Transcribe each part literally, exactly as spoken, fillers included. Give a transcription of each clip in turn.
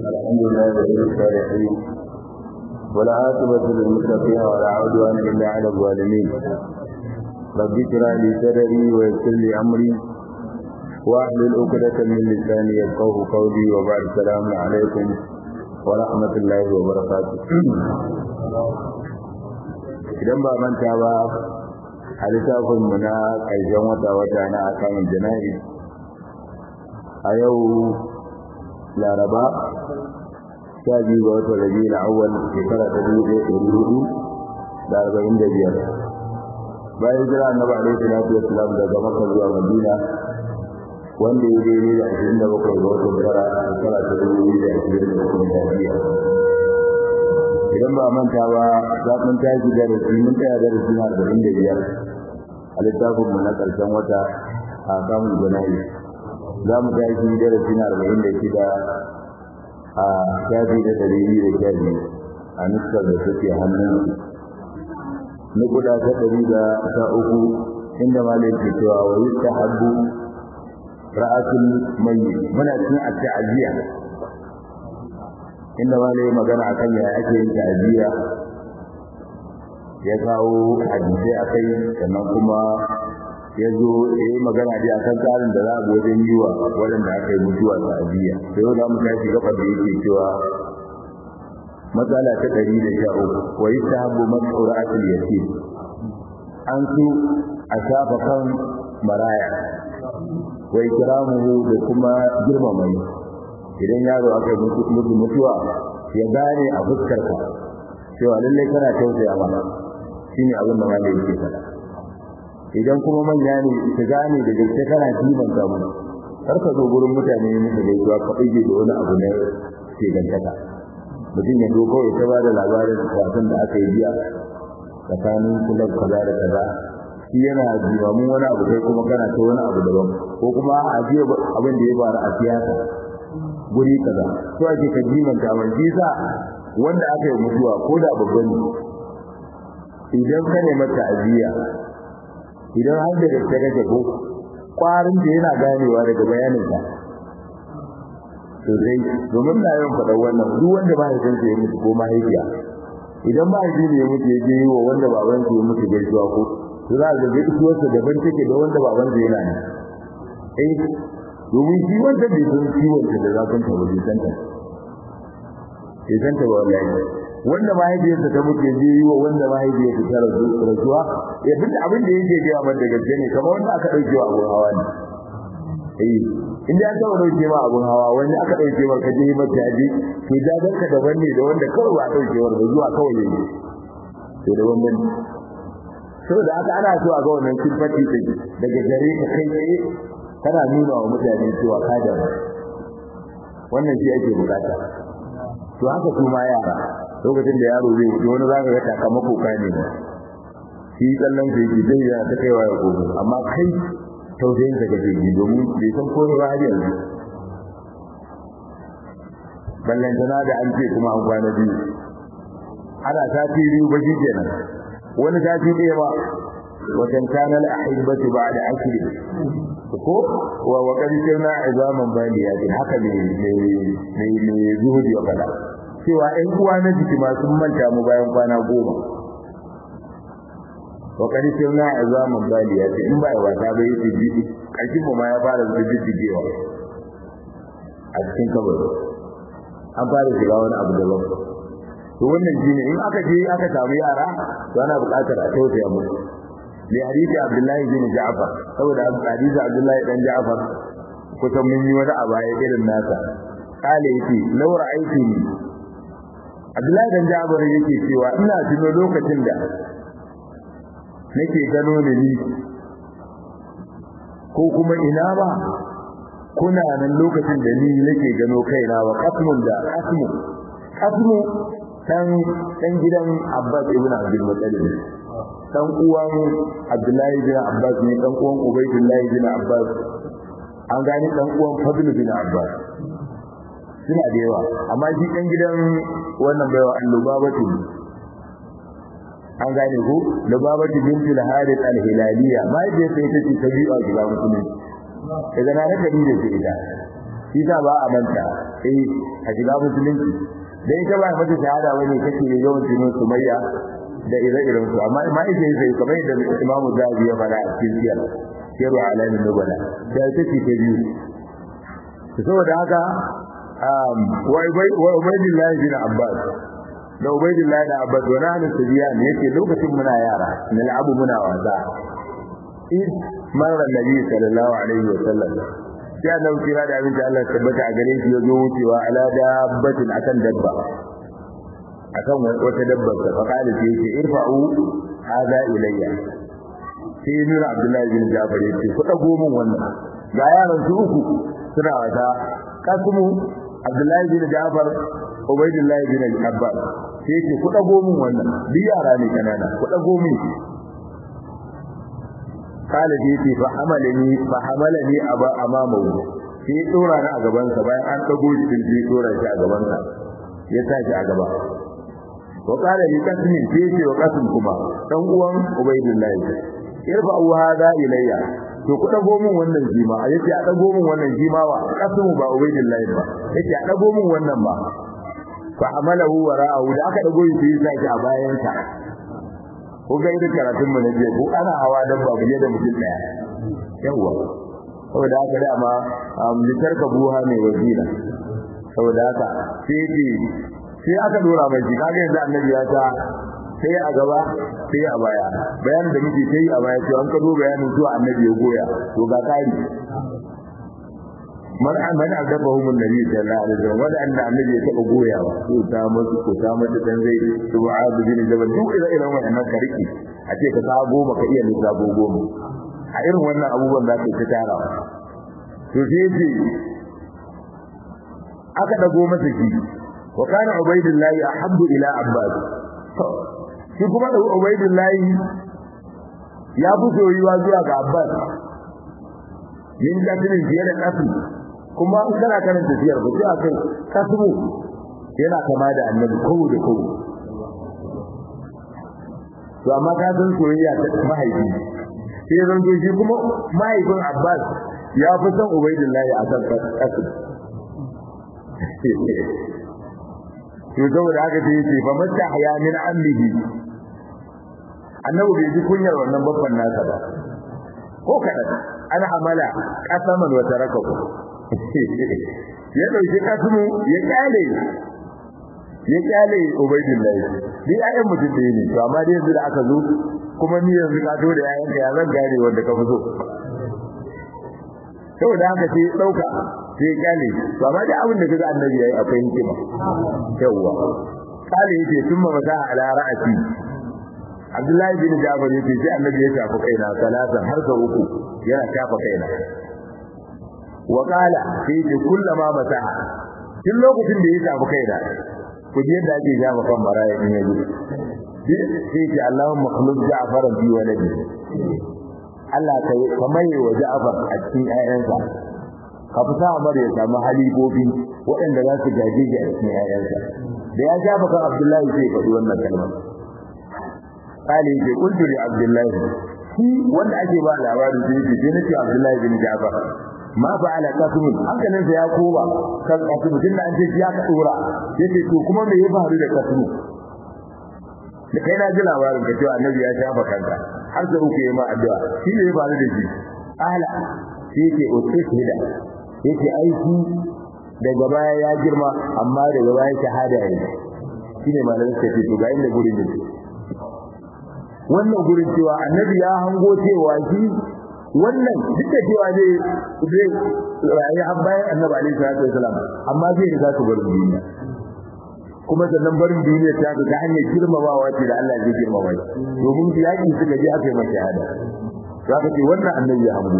الحمد لله رب العالمين ولا عاقبة للمتقين ولا عدوان إلا على الظالمين رب اشرح لي صدري ويسر لي أمري واحلل عقدة من لساني يفقهوا قولي وبعد السلام عليكم ورحمة الله وبركاته. idan ba manta ba a littafin mu na ƙarshen wata wata na akan jana'i a yau laraba sha biyu ga watan rabiul awwal shekara ta dubu ɗaya da ɗari hudu da arba'in da biyar bayan jira annabi alaihi salatu wassalam daga makka zuwa madina wanda ya daidai da ashirin da bakwai ga watan tara shekara ta dubu biyu da ashirin da uku miladiya. idan ba manta ba za mun tashi darasi mun tsaya darasi na arba'in da biyar a littafin mu na ƙarshen wata a kamun jana'i. za mu tashi darasi na arba'in da shida a shafi da ɗari biyu da sha biyu a nuskar da suke hannun na guda ta ɗari da sha uku inda malai ke cewa wa yi ta habbu ra'atul mayyit muna cin a ta'aziyya inda malai magana akan ya ake yin ta'aziyya ya kawo hadisi akai sannan kuma ya zo ya yi magana dai akan tsarin da za a wajen yi wa waɗanda aka yi mutuwa ta'aziyya sai yau za mu tashi gabar da yake cewa matsala ta ɗari da sha uku wa yi ta habbu mas'ura'atul yatim an su a shafa kan maraya wa ikramuhu da kuma girmama idan yaro aka yi mutu mutuwa ya gane a fuskar ka cewa lallai kana tausaya mana shine abin da malai yake faɗa. idan kuma manya ne su gane da gaske kana kiman ka mu kar ka zo gurin mutane ne da gaisuwa ka fige da wani abu ne ke gantaka mutum ya zo kawai ta ba da labarin wasan da aka yi biya tsakanin kulab kaza da kaza shi yana jimamin wani abu kai kuma kana ta wani abu daban ko kuma a jiya abin da ya faru a siyasa guri kaza to ake ka jimanta man jisa wanda aka yi mutuwa ko da babban idan ka ne mata aziya idan har da gaske kake ko kwarin da yana ganewa daga bayanin ka to dai domin na yawan faɗa wannan duk wanda ba ya san ya mutu ko mahaifiya idan ba ya ne ya mutu ya je wa wanda baban sa ya mutu gaisuwa ko to za ga gaisuwarsa daban take da wanda baban sa yana ne eh domin shi wanda bai san ciwon da zafin ta wajen santa sai santa ba wallahi wanda mahaifiyarsa ta mutu je yi wa wanda mahaifiyarsa ta rasu rasuwa ya duk abin da yake ga amma da gaske ne kamar wanda aka dauke wa abun hawa ne eh inda aka dauke ma abun hawa wanda aka dauke ma kaje yi mata yaji to jadan ka daban ne da wanda kawai ba dauke wa ba zuwa kawai ne to da wannan saboda aka ana so a ga wannan sifati take daga gare ka kai tsaye kana nuna wa mutane cewa ka da wannan shi ake bukata. to haka kuma yara lokacin da yaro zai wuce wani zaka ga takamako ka ne shi kallon sai ji dai ya ta kaiwa ya gobe amma kai tausayin ka kake ji domin bai san ko ba har yanzu ballan tana da an ce kuma an kwana biyu ana sati biyu ba shi kenan wani sati ɗaya ba watan kana al-ahibatu ba'da akli ko wa wa kadina izaman baliya din haka ne ne ne zuhudi ya fada cewa ɗan uwa na jiki ma sun manta mu bayan kwana goma wa kadina izaman baliya din in ba ya wata ba yake jiki kashin mu ma ya fara zuwa jijjigewa a cikin kabari an fara shiga wani abu daban to wannan shine in aka je aka samu yara to ana buƙatar a tausaya musu li hadisi abdullahi bin ja'far saboda hadisi abdullahi dan ja'far kusan mun yi wani abaya irin nasa kale yake law ra'aiti abdullahi dan ja'far yake cewa ina tuno lokacin da nake gano ne ni ko kuma ina ba kuna nan lokacin da ni nake gano kaina wa qasmun da qasmu qasmu dan dan gidan Abbas ibn Abdul Muttalib dan uwan Abdullahi bin Abbas ne dan uwan Ubaydullah bin Abbas an gani dan uwan Fadl bin Abbas suna da yawa amma shi dan gidan wannan baiwa Lubabatu an gane ko Lubabatu bint al-Harith al-Hilaliya mai da sai ta ci tabi'a ga musulmi daga nan da ni da ita shi ta ba a manta eh a shiga musulunci dan ita ba mata shahada wani kake yawan tuno sumayya da ire-iren su amma ma ita sai kamar da Imam Zahabi ya fara a cikin siyar siru alamin nubala da take ta biyu saboda haka um wa ubaydillah bin Abbas da ubaydillah da Abbas wa nahnu sabiyan yake lokacin muna yara nal'abu muna wasa in marar nabi sallallahu alaihi wa sallam sai annabi kira da abin da Allah tabbata a gare shi yazo wucewa ala dabbatin akan dabba akan wata dabba ta faqala sai yace irfa'u hada ilayya sai nura Abdullahi bin Jabir yace ku dago min wannan ga yaran su uku suna wata kasmu Abdullahi bin Jabir Ubaydullah bin Abbas sai yace ku dago min wannan bi yara ne kanana ku dago min kala da yake fa hamalani fa hamalani aba amamahu sai dora ni a gaban sa bayan an dago shi sai dora shi a gaban sa ya tashi a gaba wa kala li kasmi sai ce wa kasm kuma dan uwan Ubaydullah irfa hada ilayya to ku dago min wannan jima yace a dago min wannan jima wa kasmu ba Ubaydullah ba yace a dago min wannan ba fa hamalahu wara'ahu da aka dago shi sai shi a bayan sa ko ga idan karatun mu ne je ko ana hawa dabba buje da mutum daya yawa saboda haka da ma litarka buha mai wazira saboda haka sai ji sai aka dora mai ji kage yanzu annabi ya ta sai a gaba sai a baya bayanin da muke sai a baya to an ka zo bayanin zuwa annabi ya goya to ga kai man man adabahu mun nabi sallallahu alaihi wasallam wanda annabi ya taba goyawa to ta musu ko ta mutu dan zai su'ad bin jabal duk ila ila wannan kariki a ce ka ta goma ka iya lissafo goma a irin wannan abubuwan da ke tara to sai ce aka dago masa shi wa kana Ubaydullah ahabbu ila Abbas shi kuma Ubaydullah ya fi soyuwa zuwa ga Abbas yin kafin fiye da kafin kuma in kana karanta tafiyar ba sai akai kasmu yana kama da annabi kowo da kowo to amma ka san soyayya ta mahaifi sai zan zo shi kuma mahaifin Abbas ya fi son Ubaydullah a kan kasmu to saboda haka sai yace fa matta haya min amrihi annabi bai ji kunyar wannan babban nasa ba ko kadan ana amala kasaman wa tarakaku ya dauki kasmu ya kyale ya kyale Ubaydullah dai ayyan mutum da ne to amma dai yanzu da aka zo kuma ni yanzu ka to da yayin ka ya zan gare wanda ka fi so saboda haka sai dauka sai ya kyale to amma da abin da kaga annabi yayi akwai hikima yawa kale yace thumma masa ala ra'ati Abdullahi bin Jabir yace sai annabi ya shafa kaina salatan har sau uku yana shafa kaina wa qala fi kullama masaha kin lokacin da ya shafa kaina ku ji yadda ake shafa kan maraya in yaji sai ce Allahumma khulud Ja'far bi waladi Allah kai kamar wa Ja'far a cikin ayyansa ka fita amar ya samu halibobi waɗanda za su gaje shi a cikin ayyansa da ya shafa kan Abdullahi sai faɗi wannan kalmar kale ce kuntu li Abdullahi shi wanda ake ba labarin sai ce sai nace Abdullahi bin Ja'far ma fa'ala kasum hankalin sa ya koba kan kasum tunda an ce ya ka dora yace to kuma me ya faru da kasum da kai na ji labarin ka cewa annabi ya shafa kanka har sai uku yayi ma addu'a shi ne ya faru da shi ala shi yake otsida yake aiki daga baya ya girma amma daga baya shahada yayi shine malamin sai to ga inda gurin ne wannan gurin cewa annabi ya hango cewa shi wannan duk da cewa zai zai rayu har bayan annabi alaihi salatu wasalam amma zai riga su bar duniya kuma sannan barin duniya ta ga hanyar girmamawa ce da Allah zai girmama shi domin yaki suka je aka yi masa shahada zaka ce wannan annabi ya hango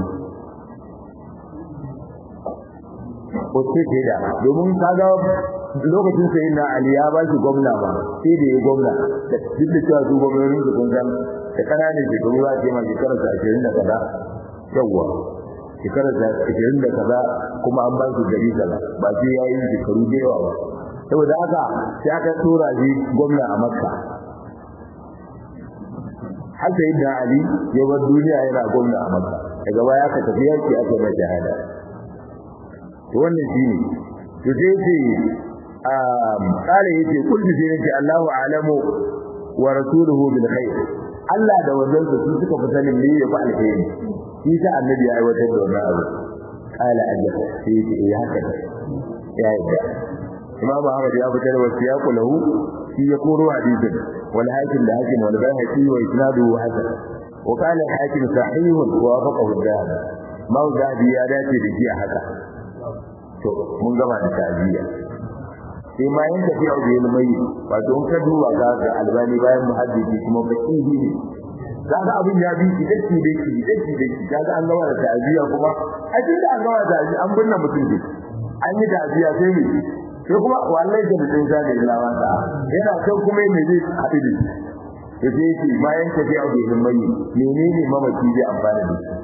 ko ce da domin kaga lokacin sai na Ali ya ba shi gwamna ba sai da ya gwamna duk da cewa su gwamnonin su kun san da kanane ke kuma ce ma shekarar sa ashirin da kaza yawa shekarar sa ashirin da kaza kuma an ba shi gari kaza ba sai yayi shekaru da yawa ba saboda haka sai aka tura shi gwamna a Makka har sai da Ali ya bar duniya yana gwamna a Makka daga baya aka tafi yaki aka mai shahada wannan shine to sai ce um kale yace kullu sai yace Allahu a'lamu wa rasuluhu bil khair Allah da wannan su suka fi sanin me ya fa alheri shi ta annabi ya aiwatar da wannan abu kala ajaba sai yace eh haka ya yi Imam Ahmad ya fitar da siyaqu lahu shi ya koro hadisin wal hakim da hakim wal bayhaqi wa isnaduhu hasan wa qala al hakim sahih wa wafaqahu al-dhahabi mawdadi ya dace da shi a haka to mun gaba da ta'ziya sai ma yin tafiya da ilmai wato in ka duba ga albani bayan muhaddisi kuma faqihi ne kaga abin ya bi shi dace da shi dace da shi kaga an gaba da ta'ziya kuma a cikin an gaba da ta'ziya an binne mutum ne an yi ta'ziya sai ne sai kuma wallahi da mutum zai da lawa ta yana kan kuma me zai haɗu da shi sai shi bayan tafiya da ilmai menene mamaki zai amfana da shi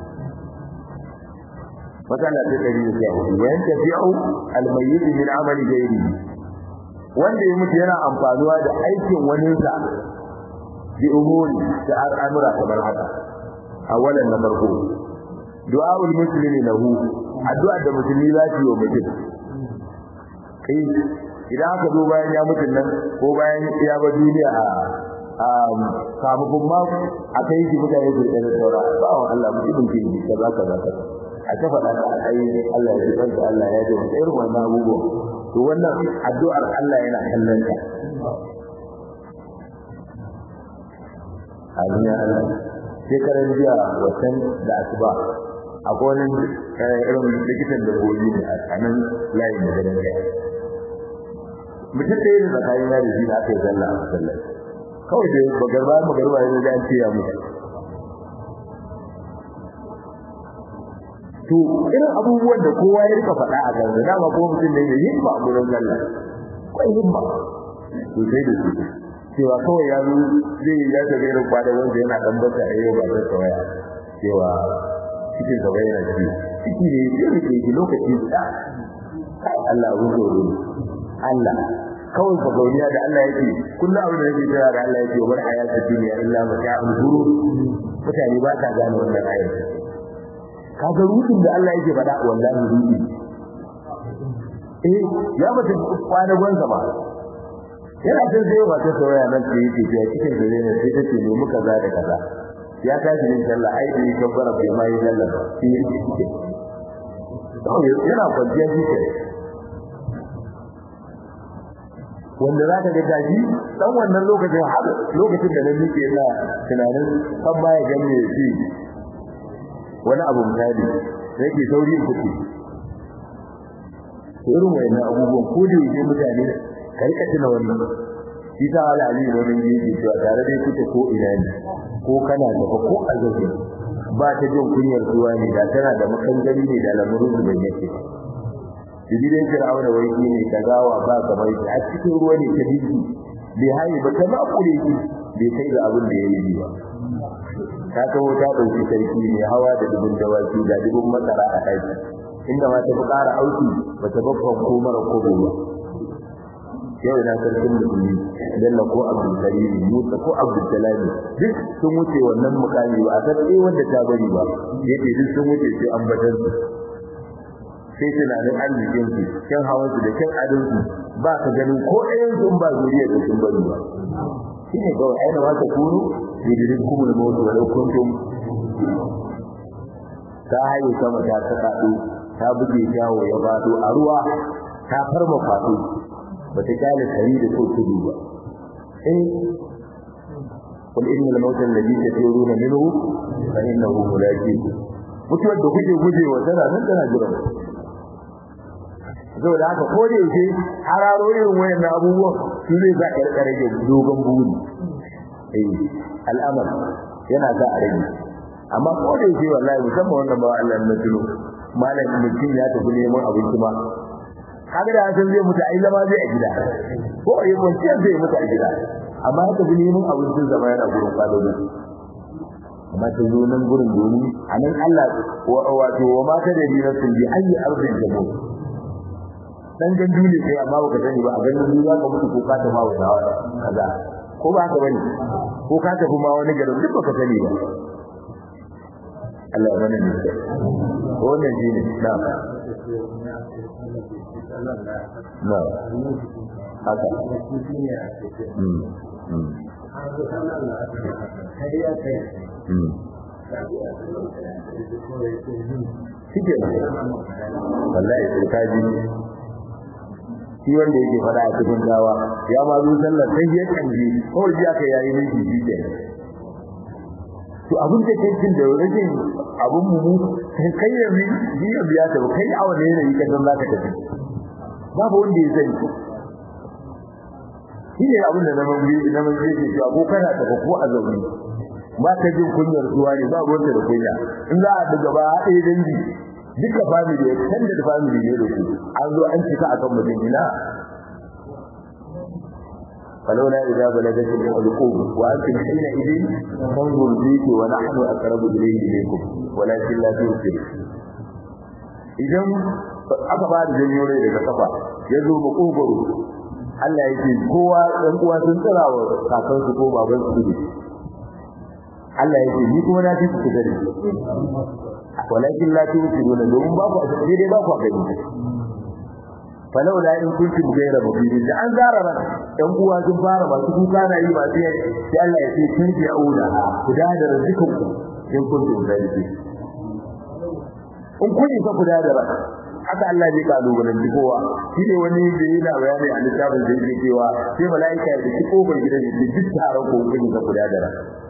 مثلا تدري يقول وين تبيعوا الميت من عمل غيره wanda ya mutu yana amfanuwa da aikin waninsa bi umuri da al'amura kamar haka awalan na farko du'aul muslimi lahu addu'a da musulmi za su yi wa mutum kai idan aka zo bayan ya mutu nan ko bayan ya ba duniya a sababbin mako a kai shi mutane su da saura ba wa Allah mutumin ke yi kaza kaza kaza a ta faɗa da ai Allah ya tsanta Allah ya ji irin wannan abubuwa to wannan addu'ar Allah yana kallon ta amin ya Allah sai karan jiya wannan da asuba akwai wani irin likitan da goyi ne a kanan layin da ganin ya mutum da yin zakari na da shi da aka yi zalla a sallar kawai da bagarba magarba ya zai an ce ya mutu to irin abubuwan da kowa ya rika faɗa a ganza dama ko mutum ne yin ba gurin Allah kai himma to sai da shi cewa kawai ya zo zai ya ga irin kwada wanda yana dan bata ayo ba ta tsaya cewa cikin gaba yana ci ciki ne sai ke ji lokaci da Allah ruzo ruzo Allah kawai fa gauriya da Allah yake kullu abin da yake cewa da Allah yake wa hayatu dunya illa mata'ul ghurur mutane ba ta gane wannan ayati kaga rudin da Allah yake faɗa wallahi rudi eh ya mutu kwana gwanza ba yana jin zai ba ta soyayya nan da yake cewa cikin gare ne sai take ne muka za da kaza ya tashi ne sallah ai da yake fara bai mai sallah shi yake cike to yana kwanciya shi wanda za ka ga gaji dan wannan lokacin har lokacin da nan yake yana tunanin kan baya gani shi wani abu misali yake sauri in kuke irin wayannan abubuwan ko da yake mutane kai ka tuna wannan shi ta ala ali wannan yake cewa tare da kuke ko ina ne ko kana da ko azabi ba ta jin kunyar zuwa ne da tana da makangari ne da lamurin da yake idan Fir'auna wai ne gawa ba kamar a cikin ruwa ne ta dinki bai hayi ba ta makure shi bai kai ga abin da yayi ba ta kawo ta dauki sarki ne hawa da dubun dawaki da dubun masara a aiki inda ma ta fara auki ba ta babban ko mara ko ba yau da sarkin musulmi dalla ko Abdul Karim Musa ko Abdul Jalali duk sun wuce wannan mukami ba a san eh wanda ta bari ba yake duk sun wuce sai an batar su sai tunanin arzikin su kan hawan su da kan adon su ba ka ganin ko ɗayan su ba zuriya da sun bari ba shine kawai aina wata kuru bidirin kuma da mawuce wa kuntum ta haye sama ta kaɗo ta buge jawo ya bado a ruwa ta farma faɗo ba ta kyale kari da so tudu ba in قل إن الموت الذي تفيرون منه فإنه ملاقيكم mutuwar da kuke gujewa tana nan tana jira zo da haka ko da yake hararo irin wayannan abubuwan su zai ga karkare da dogon buri eh al'amal yana da arabi amma ko da yake wallahi musamman wannan ba Allah na tuno malamin mutum ya tafi neman abinci ma kaga da san zai mutu ai zama zai a gida ko ai mun ce zai mutu a gida amma ya tafi neman abincin zama yana gurin kwalolo amma ta zo nan gurin domin anan Allah wato wa ma ta da dinin sun bi ayi arzin jabo dan gandu ne sai amma baka sani ba a ganin duniya ka mutu ko ka ta ma wata kaza ko ba ka bane ko ka tafi ma wani garin duk baka sani ba Allah ya bani ne wannan shine na na haka shike wallahi sai ka ji shi wanda yake fada a cikin gawa ya ma zo sallar sai ya kanji ko ji aka yayi ne shi ke to abun da kai kin da rajin abun mu kai kai yanzu ji ya biya ta kai awa ne ne yake dan zaka tafi babu wanda ya sani shi ne abun da zaman bi da mun ji cewa ko kana ta ko a zauni ba ka jin kunyar zuwa ne babu wanda da kunya in za a daga ba haɗe dangi duka family ya tanda da family ne da ku an zo an cika akan mutum ina falawla idza balagat al-qulub wa antum hina idin tanzuru bihi wa nahnu aqrabu ilayhi ilaykum walakin la tusir idan aka ba da janyo rai daga kafa yazo mu kogoro Allah yake kowa dan uwa sun tsirawa kakansu ko baban su ne Allah yake ni kuma na tafi gari walakin la tusiruna domin ba ku sai dai ba ku gani falawla in kuntum ghayra mubinin da an zarara dan uwa sun fara masu kuka na yi ba sai sai Allah ya ce kun ji aula ku da da rizqin ku in kuntum zalimi in kun ka ku da da haka Allah zai kalubalen kowa shi ne wani da yana bayani a littafin da yake cewa sai malaika ya ci kofar gidan da duk taron ko kun ka ku da da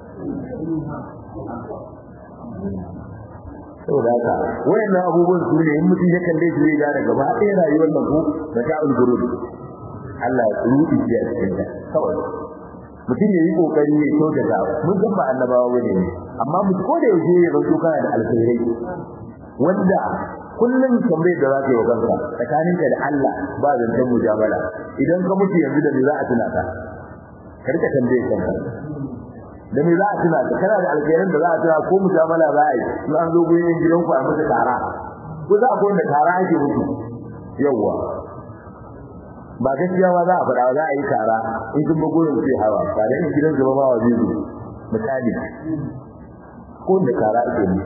saboda haka wayannan abubuwan su ne in mutum ya kalle shi zai gane gaba ɗaya rayuwar nan ko da ta ulgurud Allah ya ruɗi shi a cikin ta kawai mutum ya yi kokari ya kyauta ta mun san ba annabawa bane ne amma mu ko da yaushe ya zanto kana da alkhairai wanda kullum kamar da zaka yi wa kanka tsakaninka da Allah ba zantan mujamala idan ka mutu yanzu da me za a tuna ka ka rika tambaye kanka da me za a tuna ka kana da alkhairin da za a tuna ko mujamala za a yi in an zo gurin gidan ku a masa tara ko za a ko da tara ake mutu yawa ba gaskiya ba za a fada za a yi tara in kun bugo da sai hawa tare in gidan gaba ba wajibi misali ko da tara ake mutu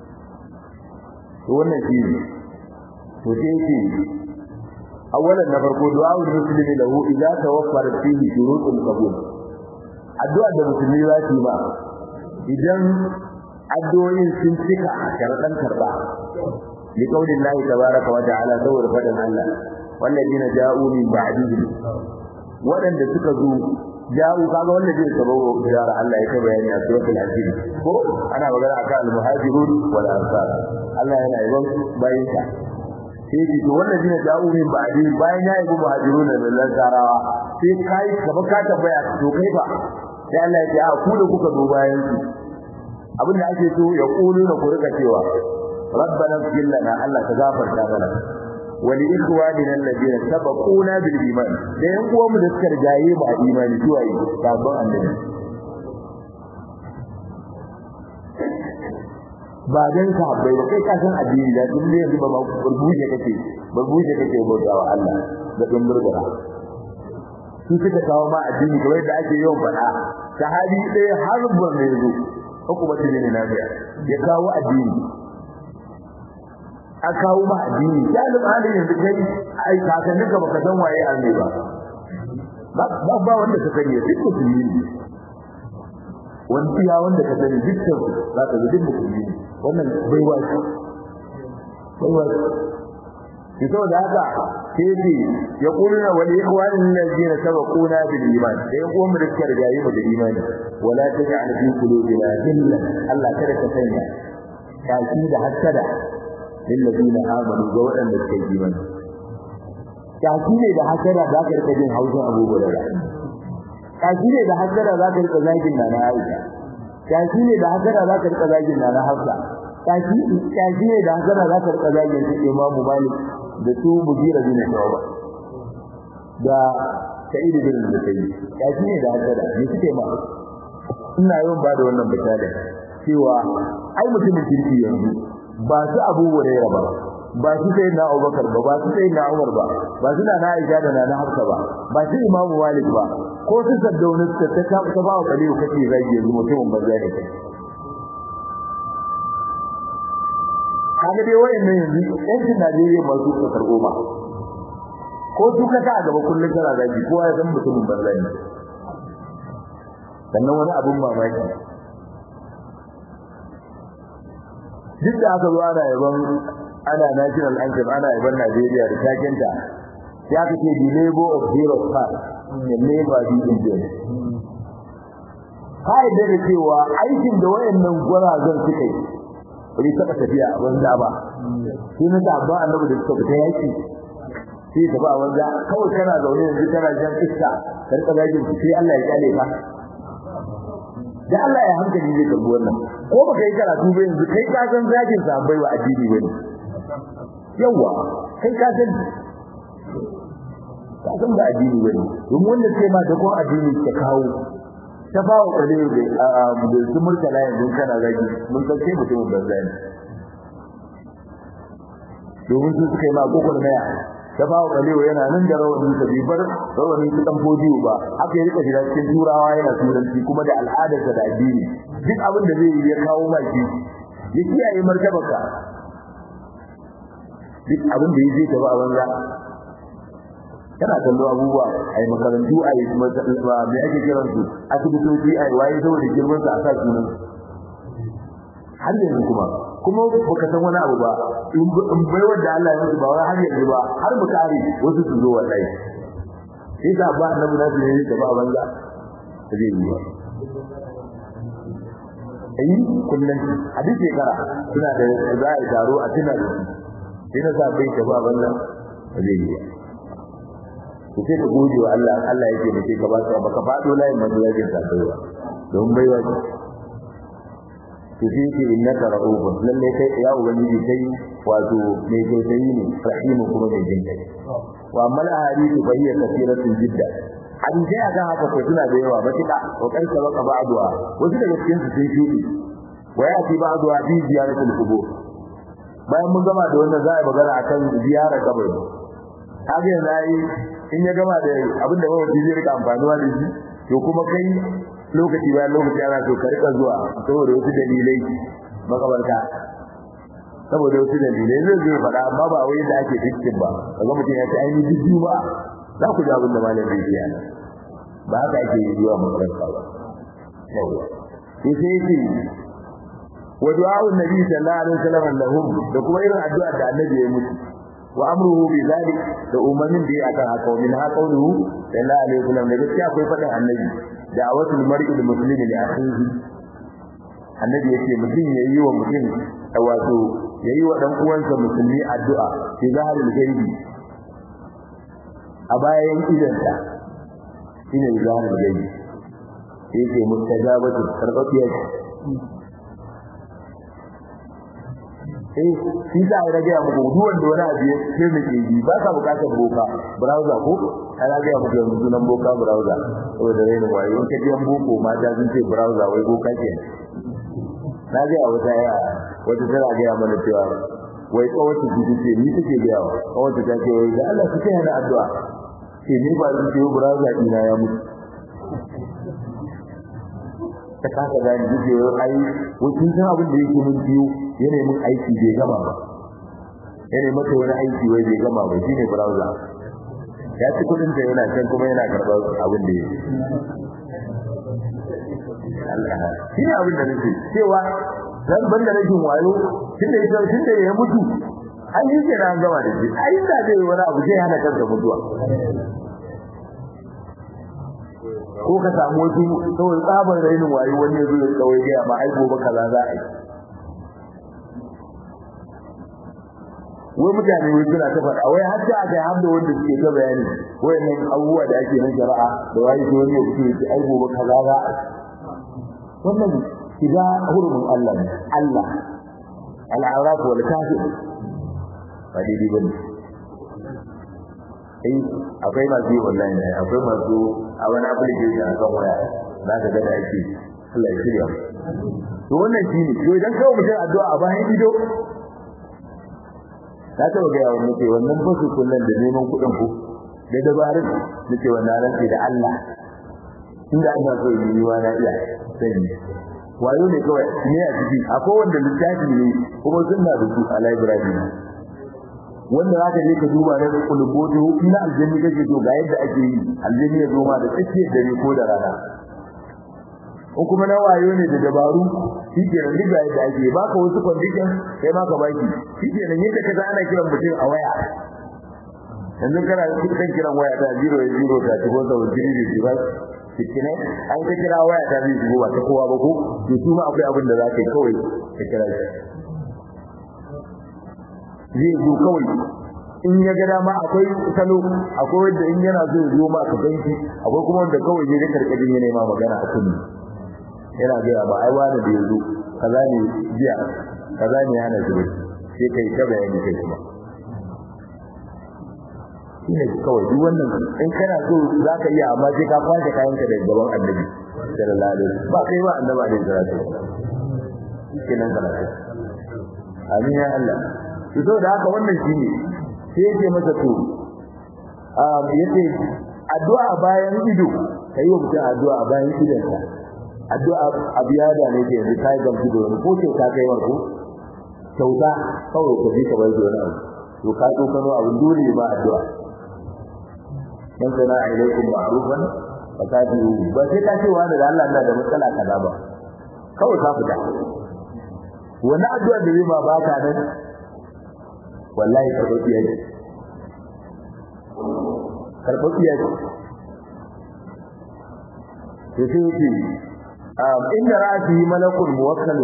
to wannan shi ne to sai ce awalan na farko du'a ul muslimi lahu idza tawaffara fihi shurutul qabul addu'a da musulmi za su ba idan addu'o'in sun cika sharadan karba li qaulillahi tabaaraka wa ta'ala dawar fadan Allah walladina ja'u min ba'dihi wadanda suka zo ja'u kaga wanda zai sabawo jara Allah ya kai bayani a suratul hajj ko ana magana akan al-muhajirun wal ansar Allah yana yawan bayin sa sai ji to walladina ja'u min ba'dihi bayan ya yi muhajirun da ansarawa sai kai gaba ka tabbaya to kai ba sai Allah ya ce a ku da kuka zo bayan su abin da ake so ya kulu na ku rika cewa rabbana ighfir lana Allah ka gafarta mana wa li ikhwanina alladhina sabaquna bil iman da yan uwan mu da suka rigaye mu a imani zuwa yi sabon annabi ba dan ka bai ba kai ka san addini da duk yanzu ba ba burbuje kake burbuje kake bautawa Allah da dun burgara su suka kawo ma addini kamar da ake yawan faɗa sahabi ɗaya har ban ne zo hukumar ne na biya ya kawo addini a kawo ma addini galib halin yanzu kai ai kakannin ka baka san waye arne ba ba ba wanda ka sani duk musulmi ne wanda ya wanda ka sani dukkan za ka ga duk musulmi ne wannan bai wasu bai wasu kito da haka sai ya kuluna wal ikhwan allazina sabaquna bil iman sai ko mu dukkan rigayi mu da imani wala taj'al fi qulubina illa Allah kada ka sanya kashi da hasada lil ladina amanu ga wadanda suke imani kashi ne da hasada za ka rika jin haushin abubuwa da kashi ne da hasada za ka rika zagin na Aisha kashi ne da hasada za ka rika zagin na Hafsa kashi kashi ne da hasada za ka rika zagin Imam Malik da su mujira bin Shu'ba da Sa'id bin Musayyib kaji ne da hadara ne suke ma ina yawan ba da wannan misali cewa ai mutumin kirki yanzu ba su Abu Hurairah ba ba su sai na Abubakar ba ba su sai na Umar ba ba su na Aisha da na Hafsa ba ba su Imam Malik ba ko su saddauna ta ta ta ba wa kaliyu kace zai yi mutumin banza ne kai kaga dai wayannan yanzu yankin Najeriya ba su ka karbo ba ko su ka ta gaba kullun kana zaki kowa ya san mutumin banza ne sannan wani abun mamaki duk da aka zo ana yaban ana national anthem ana yaban Najeriya da takenta ya kace the labor of heroes part the labor be in them kai da cewa aikin da wayannan gwarazan suka yi bai taba tafiya a banza ba shi ne da abba annabi da suka fita yaki sai ta ba wanda kawai kana zaune yanzu kana jan iska karka gajin sai Allah ya kale ka da Allah ya hankali zai karbi wannan ko baka yi karatu ba yanzu kai ka san zagin sa bai wa addini bane yawa kai ka san ka san da addini bane don wanda sai ma da kon addini ka kawo ta bawo kare da da su murtala yanzu kana zagi mun san sai mutum banza ne domin su suka yi ma kokon maya ta bawo kare yana nan da rawani da bibar rawani su dan bodiyo ba haka ya rika jira cikin turawa yana turanci kuma da al'adarsa da addini duk abin da zai yi ya kawo maki ya kiyaye martabarka duk abin da yake gaba a banza kana kallo abubuwa ai makarantu ai me ake kiran su asibitoci ai waye saboda girman sa a sa sunan har yanzu kuma kuma baka san wani abu ba in bai wanda Allah ya yi ba wai har yanzu ba har mu kare wasu su zo wallahi sai da ba annabi na da yi gaba a banza zai yi ba ai kullun hadisi kara suna da za a taro a tunan sai da bai gaba a banza zai yi ba sai ka gode wa Allah Allah yake da kai ka ba ka baka fado layin mazalajin ta kaiwa don bai waje to sai ke innaka ra'ubun lalle kai ya ubangiji kai wato mai tausayi ne rahimu kuma mai jin kai wa amal ahadithu fa hiya kathiratun jidda an je ga haka ko suna da yawa ba tika wa kai ka baka ba'dwa wasu daga cikin su sun shudi wa ya ti ba'dwa bi ziyaratul qubur bayan mun gama da wannan za a magana akan ziyarar kabari kage nayi in ya gama da abinda ba wani zai rika amfanuwa da shi to kuma kai lokaci bayan lokaci ana so ka rika zuwa saboda wasu dalilai makabarta saboda wasu dalilai zai zo fada amma ba wai da ake cikin ba kaga mutum ya ce ai ni biddu ba za ku ji abin da malamin zai yi ba haka ake yi zuwa makabarta ba yawa sai sai ce wa du'a annabi sallallahu alaihi wasallam lahum da kuma irin addu'a da annabi ya mutu wa amruhu bi zalik da umarnin da ya aka haka min ha qawluhu sallallahu alaihi wasallam da gaskiya akwai fadin annabi da'awatul mar'i lil muslimi li akhihi annabi yake mutum yayi wa mutum wato yayi wa dan uwansa musulmi addu'a fi zaharil gaibi a bayan idansa shine zaharil gaibi yake mustajabatu karbafiya eh shi da ya rage muku duk wanda wani abu ya ce miki yi ba ka bukatar boka browser ko ana ga muku yanzu sunan boka browser saboda raina wayo in ka je boko ma da sun ce browser wai boka ke na ga wata ya wata tana ga mana cewa wai kawace ji ce ni take ga yawa kawace ta ce wai da Allah su kai na addu'a ce ni ba zan ce browser ina ya mutu ta kasa da ni ce ai wucin san abin da yake mun biyo yana mun aiki bai gama ba yana mata wani aiki wai bai gama ba shine browser ya ci kudin da yana can kuma yana karɓar abin da yake Allah shine abin da nake cewa dan banda rashin wayo tunda ita tunda ya mutu an yi kira an gama da shi ai da zai wani abu zai hana kansa mutuwa ko ka samu wasu saboda tsabar rainin wayo wani ya zo ya tsawai ga ma ai gobe kaza za a yi wai mutane wai suna ta faɗa wai har da aka hamda wanda suke ta bayani wayannan abubuwa da ake nan shari'a da wai ko ne kuke yi ai gobe kaza za a wannan kiga hurumin Allah ne Allah al-araf wal kafir ba dai dai bane eh akwai masu yi online ne akwai masu a wani application a kan waya za ka ga da ake Allah ya shirya to wannan shine to idan kawo mutum addu'a a bayan ido ka ta ga yawan muke wannan fasu kullun da neman kudin ku da dabarun nake wannan ranke da Allah inda ina so yi wa na iya sai wayo ne kawai ne a ciki akwai wanda littafi ne kuma sunna da su a library wanda zaka je ka duba da kuluboto ina aljanni kake to ga yadda ake yi aljanni ya zo ma da tsakiyar dare ko da rana ko kuma na wayo ne da dabaru shike nan diga yadda ake baka wasu condition sai ma ka baki shike nan yadda kaza ana kiran mutum a waya yanzu kana kan kiran waya ta zero zero ta ko da wajiri da ba shike ne an ka kira waya ta zai shigo ba ta kowa ba ko to su ma akwai abin da za ka yi kawai ka kira shi zai zo kawai in ya ga dama akwai salo akwai wanda in yana so zo ma ka ganki akwai kuma wanda kawai ne da karkadin yana ma magana a kunni yana ga ba ai wani da yazo kaza ne jiya kaza ne yana zuwa sai kai ta bayani kai kuma shine kawai duk wannan in kana so zaka iya amma sai ka kwaje kayanka da gaban annabi sallallahu alaihi wasallam ba kai ba annabi alaihi salatu kenan kana amin ya Allah to da haka wannan shine sai yake masa to um yace addu'a bayan ido kai wa mutum addu'a bayan idonka addu'a abiyada ne ke da kai gamsu da wani ko ta kai warko kyauta kawai ka ji ka bai da wani to ka so kano abin dole ba addu'a dan sana alaikum ma'rufan fa kadiru ba sai ka ce wani da Allah Allah da matsala kaza ba kawai ka fita wani addu'a da zai ma baka nan wallahi karbabiya ne karbabiya ne to sai yake inda ra'ati malakul muwakkal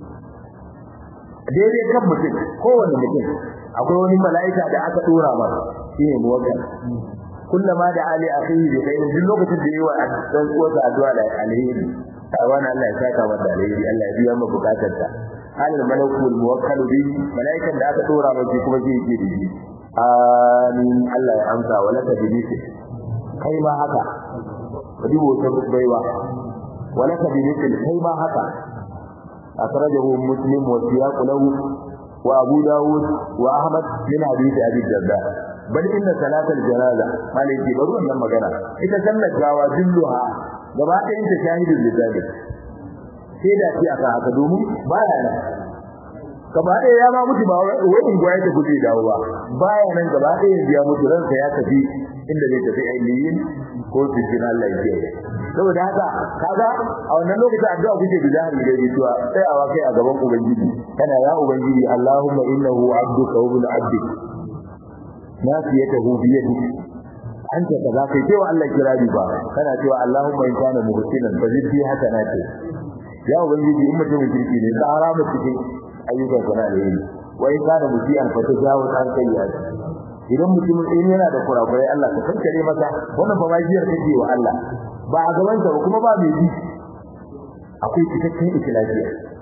daidai kan mutum kowanne mutum akwai wani mala'ika da aka dora masa shine muwakkal kullama da ali akhihi bi khairin duk lokacin da yayi dan uwarsa addu'a da alheri tawana Allah ya saka masa alheri Allah ya biya masa bukatarsa halal malakul muwakkal bi malaikan da aka dora masa kuma zai yi da shi amin Allah ya amsa wala ta bi kai ma haka kadi wata baiwa wala ta bi kai ma haka akhrajahu muslim wa siyaq lahu wa abu daud wa ahmad min hadith abi darda bal inna salatal janaza malaki baro wannan magana ita sallar gawa dilluha gaba ɗayan ta shahidul lillahi sai da shi aka haka domin baya nan gaba ɗaya ya ma mutu ba wai gwaye da guje dawo ba baya nan gaba ɗaya ya mutu ransa ya tafi inda zai tafi ainihin ko cikin Allah ya yi saboda haka kaga a wannan lokacin addu'a kuke da zahiri da bituwa sai a wakai a gaban ubangiji kana ya ubangiji Allahumma innahu abduka wa ibn abdik nasiyatahu bi yadik anta kaza kai cewa Allah kirari ba kana cewa Allahumma in kana muhsinan fa zidni hasanati ya ubangiji in mutum kirki ne tsara mu cikin ayyukan sana da yi wa in kana musian fa tajawaz an sayyat idan mutum in yana da kurakurai Allah ka kankare masa wannan ba majiyar kake wa Allah ba a gaban sa kuma ba mai ji akwai cikakken ikhlasi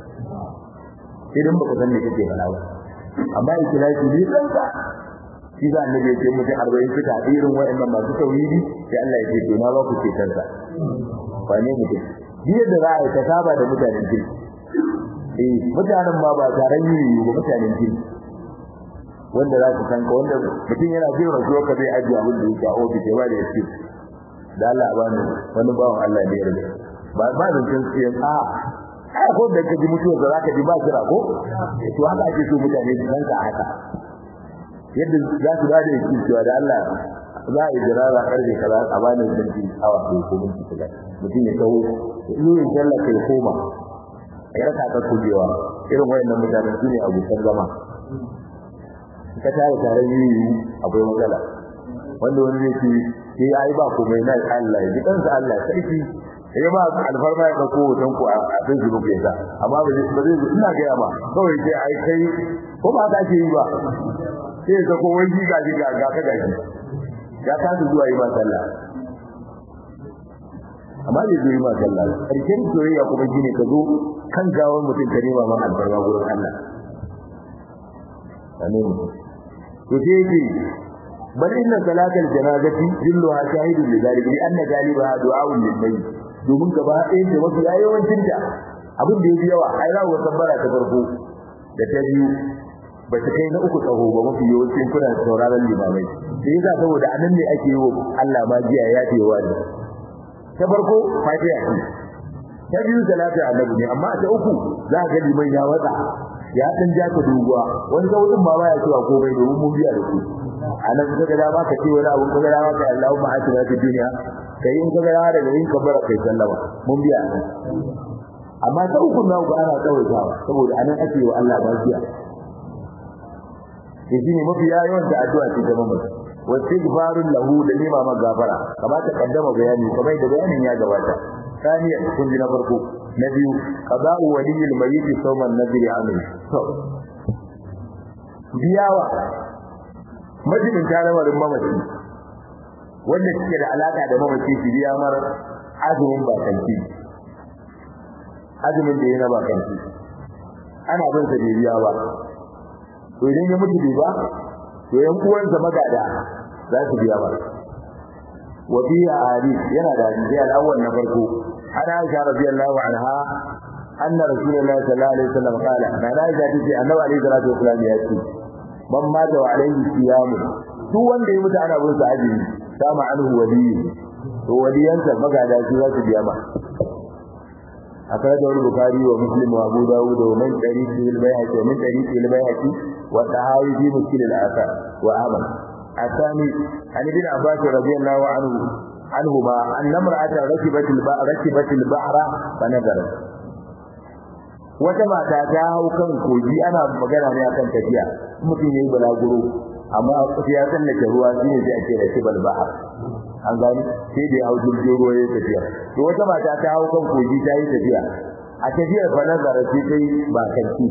idan baka san me kake fara ba amma ikhlasi ne kanka shi da annabi ya ce mutum arba'in suka irin waɗannan masu tauhidi sai Allah ya ce to na ba ku ce kansa ba ne mutum jiya da za a yi ta saba da mutanen kirki eh mutanen ma ba taron yi ba mutanen kirki wanda za su kanka wanda mutum yana jin rasuwa ka zai ajiye abin da yake a ofis ya ba da yake da Allah ba ni wani bawan Allah ne ya rage ba ba da cin siyan a ai ko da ka ji mutuwa za ka ji ba kira ko to haka ake so mutane su kanka haka yadda za su ba da yake cewa da Allah za a yi jirara karfe kaza a bani zanci awa ko ko mun kaza mutum ya kawo yin sallah kai koma ya raka ka kujewa irin wayannan mutanen su ne abokan zama ka tare tare yi akwai matsala wanda wani zai ce sai ai ba komai na Allah ya jikan sa Allah sarki sai ba alfarma ya dauko hoton ku a Facebook ya sa amma ba zai ba zai ina ga yama kawai sai ai kai ko ba ka ce yi ba sai ka ko wani ga ga ga ka gaji ya ta zuwa yi ba sallah amma ne zai yi ma sallah karshen soyayya kuma gine ka zo kan gawar mutum ka nema man alfarma gurin Allah amin to sai ce bal inna salatal janazati jilluha shahidun lidhalika li anna galiba du'a'un lil-mayyit domin gaba ɗaya ce wasu yawancin ta abin da yafi yawa ai rawa tabbara ta farko da ta biyu ba ta kai na uku tsaho ba mafi yawancin kuna sauraron limamai sai yasa saboda anan ne ake yi wa Allah magiya ya ce wa ta farko fatiha ce ta biyu salatu annabi ne amma ta uku za ka ga liman ya watsa ya dan ja ka doguwa wani sautin ma baya cewa ko bai domin mun biya da ku anan kaga da ba ka ce wani abu kaga da ba ka Allahumma atina fid dunya kai in kaga da daga yin kabara kai sallama mun biya amma ta uku na ku ana tsawaitawa saboda anan ake wa Allah lafiya sai shine mafi yawan da addu'a ce ga mamaci wa istighfarun lahu da nima ma gafara kamar ta kaddama bayani kamar da bayanin ya gabata ثانيا kun ji na farko na biyu qada'u waliyil mayyit sawman nadri amin to biyawa majibin taramarin mamaci wanda suke da alaka da mamaci shi biya mar azumin bakanci azumin da yana bakanci ana bin sa biya ba to idan ya mutu ba to yan uwansa magada za su biya ba wa biya hadith yana da hadisi al-awwal na farko ana Aisha radiyallahu anha anna rasulullahi sallallahu alaihi wasallam qala ana Aisha tace annabi alaihi salatu wasallam ya ce man mata wa alaihi siyam duk wanda ya mutu ana bin sa azumi sama anhu waliyi to waliyansa magada su za su biya ma akhrajahu al-bukhari wa muslim wa abu dawud wa min tariqi al-bayhaqi min tariqi al-bayhaqi wa tahawi fi muskil al-athar wa amal الثاني عن ابن عباس رضي الله عنه عنهما أن امرأة ركبت البحر ركبت البحر فنزلت وجمع تاتاه كان كوجي أنا مجانا ne akan tafiya mutum yayi balaguro amma ya sallake ruwa shine sai ake rakibal bahar an gani sai da hau jirgin ruwa yayi tafiya to wata mata ta hau kan kogi ta yi tafiya a tafiyar fa nazara sai kai ba kanki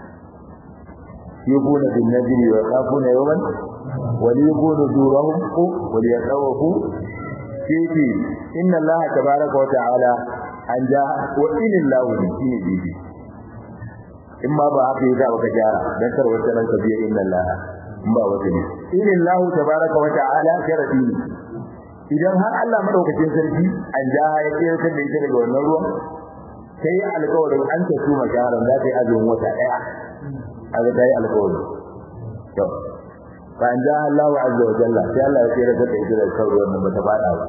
yabuna bin najri wa khafuna yawman وليكون دورهم وليتوفوا فيه إن الله تبارك وتعالى أن جاء وإن الله يجيني به إما بأخي إذا وكجارة ذكر وسلم كبير إن الله ما وسلم إن الله تبارك وتعالى شرطين إذا هل الله مدوك جنسرتي أن جاء يكير كده يتلق والنروة كي القول أن تسوم شهرا لا تأذن وتعالى هذا كي القول فان جاء الله عز وجل sai Allah ya tsere ta ita da sauri wannan bata fada ba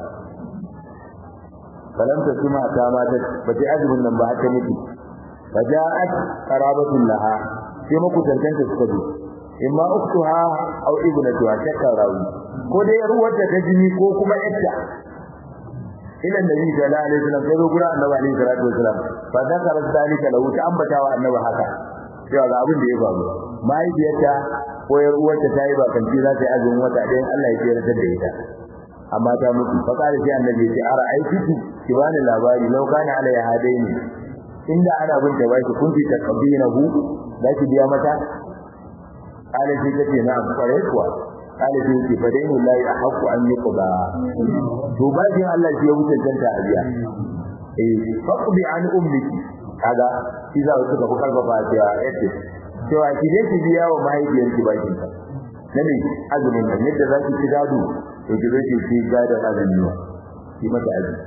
falam ta kuma ta mata bace azumin nan ba ta miki faja'at qarabatun laha sai muku tantance suka zo imma uktuha aw ibnatuha takarawi ko dai ruwar da ta jini ko kuma yatta ila nabi sallallahu alaihi wasallam sai gura annabi alaihi salatu wasallam fa zakara dalika lahu ta ambata wa annabi haka cewa ga abin da ya faru mai biyata koyar uwarta tayi ba kanti za ta yi azumin wata ɗayan Allah ya tsere da ita amma ta mutu fa kare sai annabi ya ce ara aiki ki bani labari lau kana alai hadaini inda ana bin da baki kun ji takabinahu za ki biya mata kale sai kace na kware kuwa kale sai ki fa dainu la yahqu an yuqda to baji Allah ya wuce janta a biya eh faqbi an ummiki kaga shi za su ka karfafa ta yace cewa ki je ki biya wa mahaifiyar ki bakin ta nane azumin nan yadda za ki ci gado to ki je ki ci gado azumi wa ki mata azumi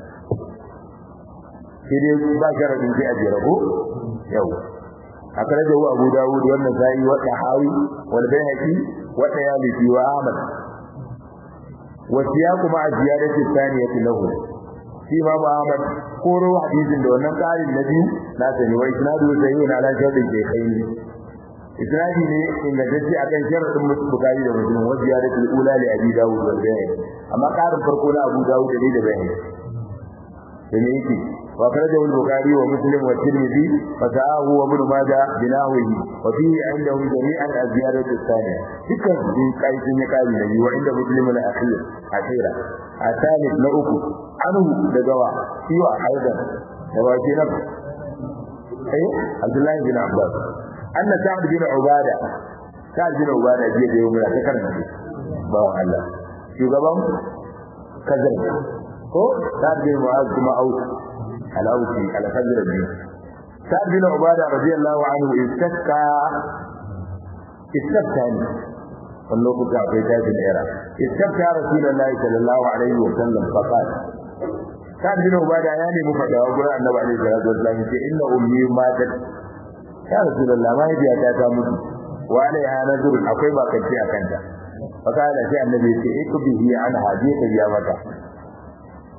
kide ba sharadin ki ajira ko yau akara da Abu Dawud wannan sai wa Tahawi wal Bayhaqi wa Tayalisi wa Ahmad wa siyaqu ma ziyadati thaniyati lahu shi ma Ahmad koro hadisin da wannan karin na biyu na sani wai sanadu sai yana ala sharadin ke kai Isra'i ne inda dace akan sharadin Bukhari da Muslim wa ziyadatul ula li Abi Dawud wal Bayhaqi amma karin farko na Abu Dawud da da Bayhaqi dan yake wa kharajahu al-Bukhari wa Muslim wa Tirmidhi wa sa'ahu wa Ibn Majah binawihi wa fihi indahum jami'an az-ziyadatu ath-thaniya dukkan din kai sun yi kari da wa inda Muslim al-akhir akhira athalith na uku anhu daga wa siwa aidan da wa kenan eh Abdullah bin Abbas anna Sa'd bin Ubada Sa'd bin Ubada je da yau ta karanta ba Allah shugaban kazan ko Sa'd bin Mu'az kuma au al-Ausi al-Khazraji Sa'd bin Ubada radiyallahu anhu istakka istaktani wallahu kuka akwai tajin era istakka rasulullahi sallallahu alaihi wa sallam faqat Sa'd bin Ubada ya nemi fadawa gurin Annabi alaihi salatu wasallam ce inna ummi matat ya rasulullah mai biya ta ta mutu wa alaiha nazur akwai bakanci a kanta fa kana sai annabi ce ikbihi an hadiya biya mata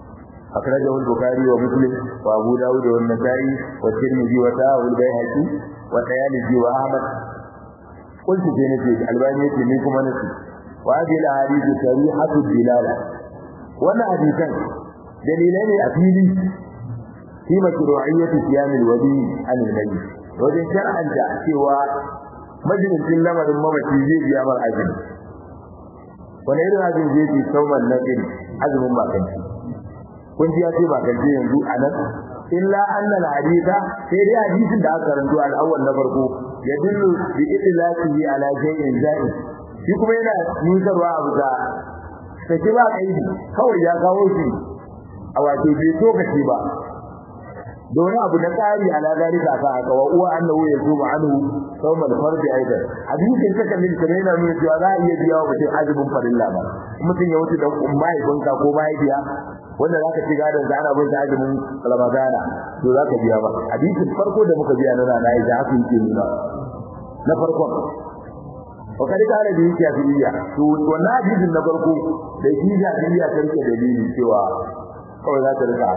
akhrajahu al-bukhari wa muslim wa abu dawud wa an-nasa'i wa tirmidhi wa ta'awul al-bayhaqi wa tayalisi wa ahmad قلت في نفسي الباني يتي منكم نفسي وهذه الاحاديث صريحه الدلاله وانا حديثا دليلين افيلي في مشروعيه صيام الولي عن الميت وجن شرعا cewa majalisin lamarin mamaci zai biya mar azumi wani irin azumi zai yi sauman nafil azumin bakanci kun ji ya ce bakanci yanzu anan illa anna al-haditha sai dai hadisin da aka karanto al-awwal na farko yadullu bi idlatihi ala shay'in za'i shi kuma yana nusarwa abu da sake ba kaidi kawai ya kawo shi a wato bai so kace ba don abu na tsari ala zalika fa aka wa uwa annahu yazumu anhu sawma al-fardi aidan hadisin saka min kuma yana nuna cewa za a iya biya wa mutum azumin farilla ba mutum ya wuce da umma ibnka ko mahaifiya wanda zaka ci gadan da ana bin azumin ramadana to zaka biya ba hadisin farko da muka biya na rana ya haka yake nuna na farko ko kare da da yake afiliya to wannan hadisin na farko da shi ya afiliya ta rike dalili cewa kawai za ta rika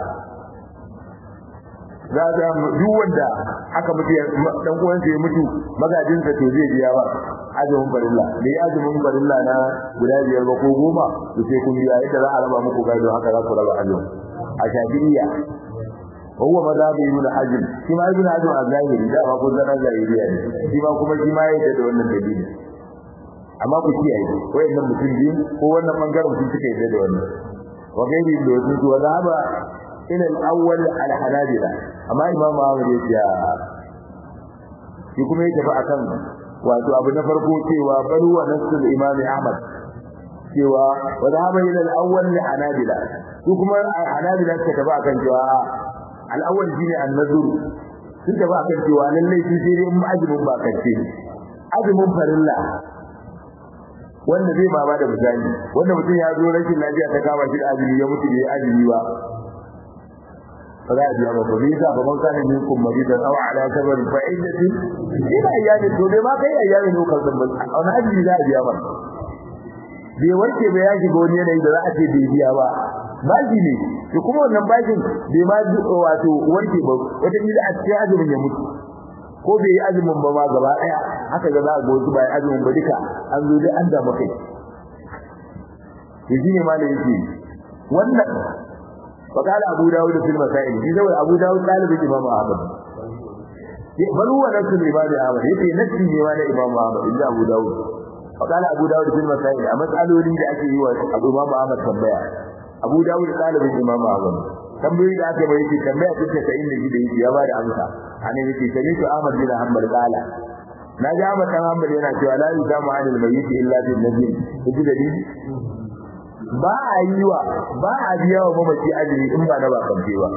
za ga duk wanda aka mutu dan uwan sa ya mutu magajin sa to zai biya ba azumin barilla da ya azumin barilla na guda biyar ba ko goma to sai kun biya yadda za a raba muku gado haka za ku raba azumi a shafiriya huwa madhabi ibn hazm shi ma ibn hazm az-zahiri da ba ko zana zahiriya ne shi ma kuma shi ma yake da wannan dalili amma ku kiyaye wayannan mutum biyu ko wannan bangaren mutum suke yadda da wannan wa gairi da wasu wa zaba ila al-awwal al-hanabila amma imam Ahmad ya ce shi kuma yake ba akan wato abu na farko cewa baru wa nasul imam Ahmad cewa wa zaba ila al-awwal al-hanabila su kuma al-hanabila suka ba akan cewa al-awwal shine an-nazur sun ba akan cewa lalle shi sai dai azumin ba kace azumin farilla wanda zai ma bada misali wanda mutum ya zo rashin lafiya ta kama shi da azumi ya mutu bai azumi ba فلا يجب فبيزا فمن كان منكم مريضا او على سفر فعدة الى ايام الدنيا ما كاي ايام نوكل دبل انا اجي لا biya ba bai warke ba ya shiga wani yanayi da za a ce bai biya ba baji ne to kuma wannan bajin bai ma wato warke ba wata ne a cikin azumin ya mutu ko bai yi azumin ba ma gaba daya haka ga za a gozu bai azumin ba duka an zo dai an da makai yaji ne ma da yake wannan وقال ابو داود في المسائل اذا ابو داود طالب الامام احمد بل هو نفس الامام احمد يتي نفس الامام امام احمد الا ابو داود وقال ابو داود في المسائل مسالولي da ake yi wa abu imam ahmad tambaya abu dawud طالب الامام احمد tambayoyi da ake bai yake tambaya take ta inda gida yake ya bada amsa ana yake sai to ahmad bin hanbal qala na ga ahmad dan hanbal yana cewa la yusamu anil mayyit illa bil nabi kiji dalili ba a yi wa ba a biya wa mamaci ajiri in ba na ba kan ba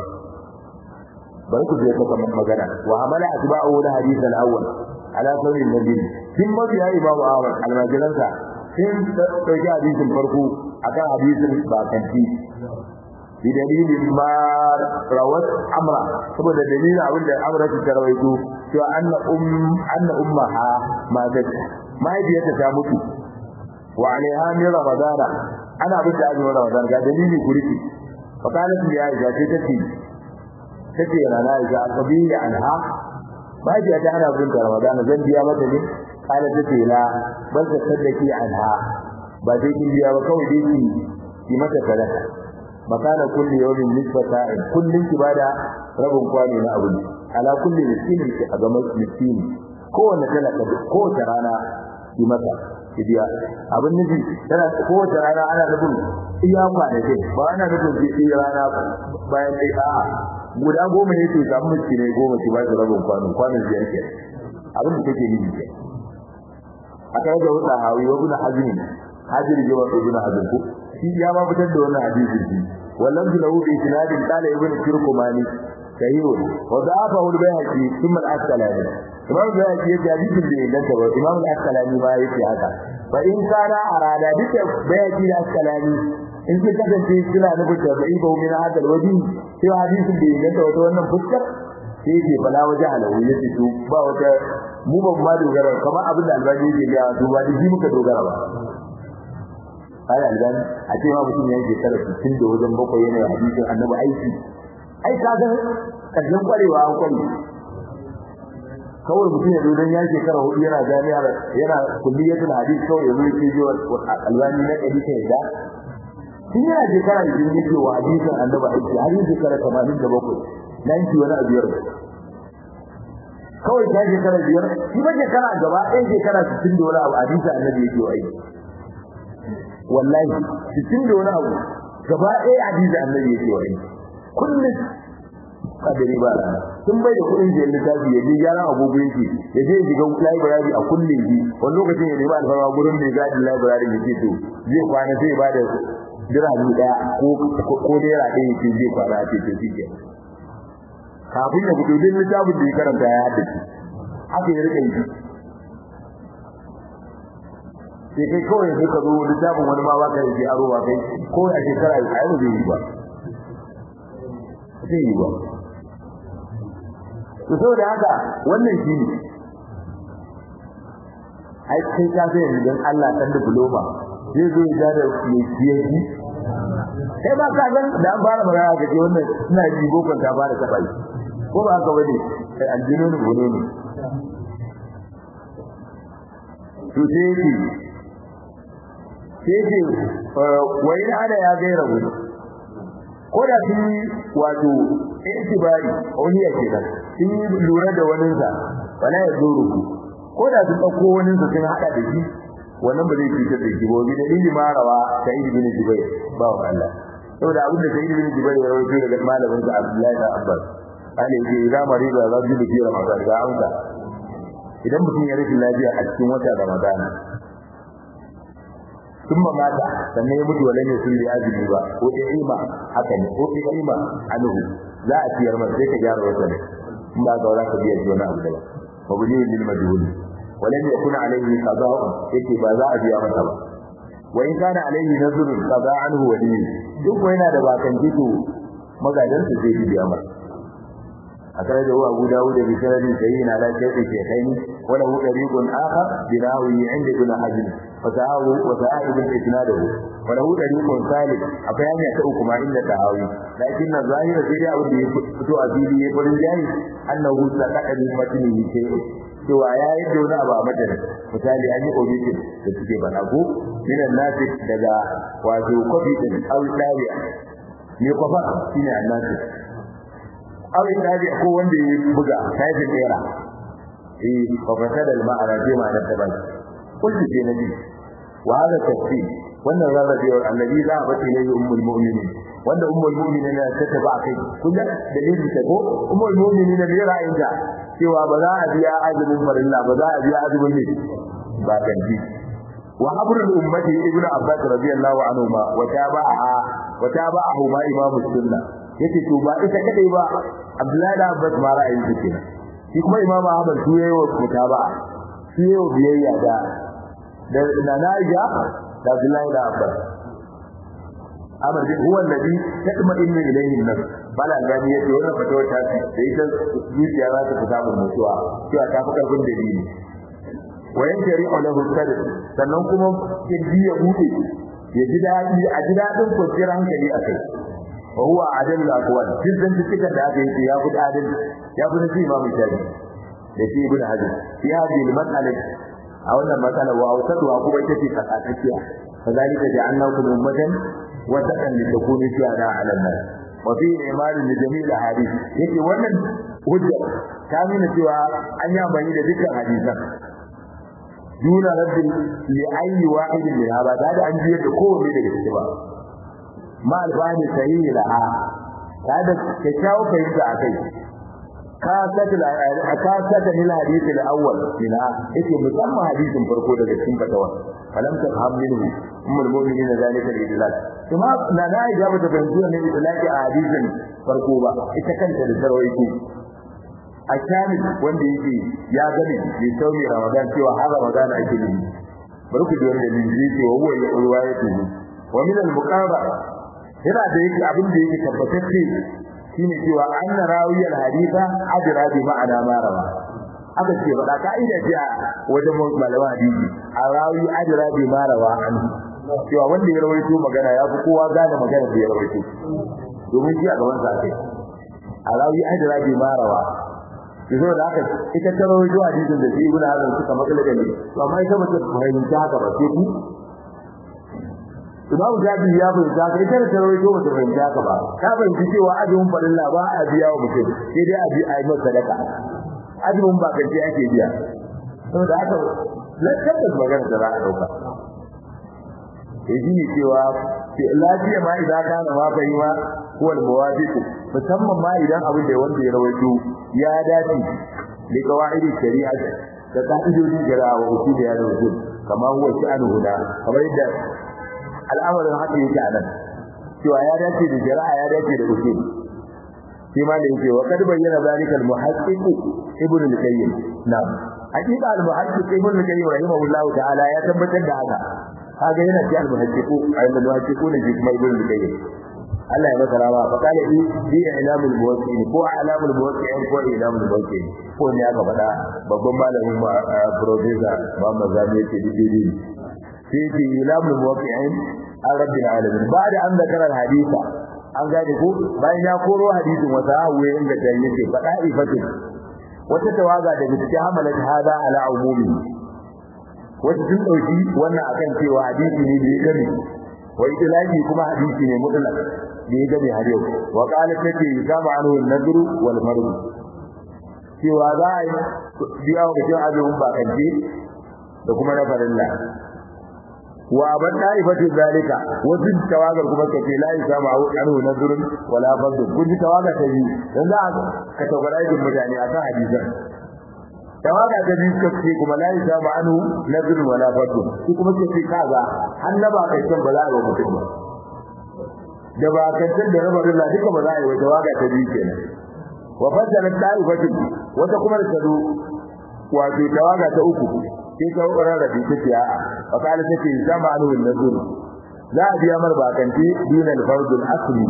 bari ku je ka magana wa amala atba'u da hadith al-awwal ala sawri nabi kin ma ya imamu ahmad al-majalisa kin dauki hadisin farko akan hadisin ba kan ci bi dalilin ma rawat amra saboda dalilin abin da amra ta rawaito cewa anna um anna ummaha ma da mai biyata ta mutu wa alaiha min ramadana ana bin da azumin Ramadan ga dalili kuriki fa qalat li Aisha ce tace tace rana Aisha qabiya anha ba ji ta ana bin da Ramadan zan biya mata ne qalat tace la bal ta sadaki anha ba dai kin biya ba kawai dai ki ki mata sadaka makana kulli yawmin nisbata kullun kibada rabun kwani na abu ala kulli miskinin ki a ga miskini kowanne talaka kowace rana ki mata biya abin nufi tana kowace rana ana nufin iya kwanaki ba ana nufin iya rana bayan dai a'a guda goma ne to samu miki ne goma ki ba da rabin kwano kwanon biyar ke abin da take nufi ke aka ga wata hawi wa ibn hazm hajiri ga wata ibn hazm ko shi ya ma fitar da wannan hadisi shi wallan lahu bi isnadin qala ibn turkumani sahihu wa da'afa al-bayhaqi thumma al-asqalani imam bayhaqi ya hadisin da inganta wa imam al-asqalani ba yake haka fa in kana arada duka bayhaqi da asqalani in ka kasance suna nufin da bai ba min hadal waji sai hadisin da inganta wata wannan fuskar sai ke bala waje alawi yace to ba wata mu ban ma dogara kamar abin da albani yake ga to ba shi muka dogara ba kai albani a ce ma mutum ya shekara sittin da wajen bakwai yana hadisin annabi aiki ai ka ga kallon kwarewa an kware kawai mutum ya zo dan ya shekara hudu yana jami'ar yana kulliyatul hadith kawai ya zo ya ce albani na kadi kai da shi yana shekara da yake wa hadisin annabi aiki har yin shekara tamanin da bakwai nan ki wani abiyar kawai ta shekara biyar shi ba shekara gaba ɗaya shekara sittin da wani abu hadisin annabi yake wa aiki wallahi sittin da wani abu gaba ɗaya hadisin annabi yake wa aiki kullum kadari ba rana sun bai da kuɗin da littafi ya je gyaran agogo yake ya je shiga library a kulle shi wani lokacin ya nemi alfarma gurin mai gadin library ya ce to zai kwana sai ba da dirhami daya ko ko naira ɗaya ce zai kwana a ce to shi ke kafin ya fito din littafin da ya karanta ya haddace haka ya rika yi sai kai kawai sai ka zo littafin wani ma baka yi aro ba kai ko a shekara a yau zai yi ba zai yi ba to saboda haka wannan shi ne ai kai ka sai yanzu dan Allah dan diploma zai zo ya da mai ciyayi kai ba ka san da an fara magana ga ce wannan ina ji bokon ta fara tabai ko ba haka bane sai aljinu ne gone ne to sai ki sai ki wai ana ya gaira mu ko da shi wato intibari wani yake da shi lura da wani sa wala ya zuru ko da su dauko wani sa sun hada da shi wannan ba zai fitar da shi ba bi dalili marawa sai ibn Jubayr ba wa Allah saboda abin da sai ibn Jubayr ya rawaito daga malamin sa Abdullahi da Abbas ana yi idan mariza za su bi Ramadan ga amsa idan mutum ya rashin lafiya a cikin wata Ramadan kuma mata sannan ya mutu wala ne sun yi azumi ba ko ima haka ne ko ima anhu za a ciyar masa sai ka gyara wata ne in ba ga wala ka biya jona abu da ba wa buli lil majhul ولم يكن عليه قضاء yake ba za a biya masa ba wa in kana alaihi nazrun qada anhu wali duk yana da bakan jito magadan su zai biya masa akara da Abu Dawud da Bisari sai na da kai ke kai wala hu tariqun akhar binawi inda ibn Hazm fa ta'awu wa ta'ib al-isnadahu wala hu tariqun salih akwai hanya ta uku ma inda ta'awi lakin na zahira sai da abu da ya fito a fili ya farin jayi annahu saqata min matnihi shay'un cewa ya yi da wani abu a madana misali an yi obitin da suke bana ko minan nasi daga wato kofi din al-dawiya ne kofa shine annasi awai dawiya ko wanda ya buga sai da tsera eh kofa da al-ma'ara ce ma da taban kullu ce nabi wa hada tafsir wannan rarrabewar annabi za a bace ne ummul mu'minin wanda ummul mu'minin ta taba kai kuma dalilin ta ko ummul mu'minin ne ra'ayinta cewa ba za a biya azumin farilla ba za a biya azumin ne ba kanji wa habrul ummati ibn abbas radiyallahu anhu ma wa taba'a wa taba'ahu ma imam sunna yace to ba ita kadai ba abdullahi da abbas ma ra'ayin shi kenan shi kuma imam ahmad su yayi wa mutaba'a su yayi biyayya da da nanaija da abdullahi da abbas amma dai huwa alladhi tatma'innu ilayhi an-nafs bala gani yace wannan fatawa ta ce da ita zuciya za ta fita mun mutuwa cewa ta fi karfin dalili wayan shari'a lahu sadr sannan kuma kidi ya bude ya ji dadi a ji dadin kwanciyar hankali a kai wa huwa adal aqwal jiddan cikin da aka yi ya fi adal ya fi nasi imam shafi da shi ibn hajar fi hadhihi al-mas'ala a wannan matsala wa awsatu kuma ita ce tsakatsakiya kazalika ja'alnakum ummatan wa takan litakunu shuhada 'ala an-nas wa fi iman li-jami' al-ahadith yake wannan hujja ta nuna cewa an yi amfani da dukkan hadisan duna rabbin li ayyi wahidin min hada da an ji da kowanne daga cikin ba ma al-fahmi sahihi laha kada ka shawo kai da akai ka saka ka saka ni hadisi al-awwal mina yake musamman hadisin farko daga cikin fatawa falam ta hamlihu ummul mu'minin zalika al-idlal kuma na da ya ba ta fahimci ne idlaki a hadisin farko ba ita kanta da sarwaiki a kamil wanda yake ya gane ne sauri ramadan cewa har ramadan ake yi bari ku ji wannan dalili yake wa huwa riwayatu wa min al-muqaba yana da yake abin da yake tabbatacce shine cewa anna rawiyal haditha adra bi ma'ana ma rawa aka ce ba kaida ce wajen malama hadisi a rawi adra bi ma rawa an cewa wanda ya rawaito magana ya fi kowa gane magana da ya rawaito domin shi a gaban sa kai alawi ajra bi marawa kizo da haka ita ta rawaito hadisin da ibn Hazm suka makala da ni to amma ita bata fahimta haka ba sai ku Imam Jabi ya fahimta haka ita ta rawaito bata fahimta haka ba ka fahimci cewa azumin farilla ba a biya wa mutum sai dai a bi a yi masa sadaka azumin ba kace ake biya saboda haka tabbas magana da za a dauka yaji ne cewa lafiya ma idan kana ma bai ma ko al-mawafiq musamman ma idan abin da wanda ya rawaito ya dace da kawaidi shari'a da ka'idodin shari'a wa usul ya rawaito kamar huwa sha'anu huda kamar yadda al'amarin haka yake a nan cewa ya dace da shari'a ya dace da usul shi ma da yake wa kad bayyana zalika al-muhaqqiq ibn al-qayyim na hakika al-muhaqqiq ibn al-qayyim rahimahullahu ta'ala ya tabbatar da haka kaga yana ci al-muhaqqiqu ayyul muhaqqiqu ne kuma ibn al-qayyim Allah ya masa rawa fa kala bi bi ilamul muwaqqi'in ko alamul muwaqqi'in ko ilamul muwaqqi'in ko ne aka faɗa babban malamin professor Muhammad Zami yake dide sai ce ilamul muwaqqi'in rabbil alamin ba'da an zakara al-haditha an gane ko bayan ya koro hadisin wata hawaye inda ta yake faɗa ifatin wata tawaga daga cikin hamalat hada ala umumi wata sun dauki wannan akan cewa hadisi ne da ya gane wai ilahi kuma hadisi ne mutlaq da ya gane har yau wa qala take yusama anhu an-nadru wal fard cewa za a yi biya wa cikin azumin bakance da kuma na farilla wa ban daifatu zalika wasu tawagar kuma kace la yusama anhu nadrun wala fard kun tawaga ta yi dan za ka tawara yin mutane akan hadisan tawaga ta biyu kace kuma la yusama anhu nadrun wala fard shi kuma kace kaza annaba kai kan ba za a yi mutum ba da ba kantin da rabar Allah duka ba za a yi wata waga ta biyu kenan wa fadala ta'ifatu wata kuma da tado wato tawaga ta uku sai ta ukura da take a fa kala take zamanu an-nazur za a biya mar bakanti dina al-fard al-asli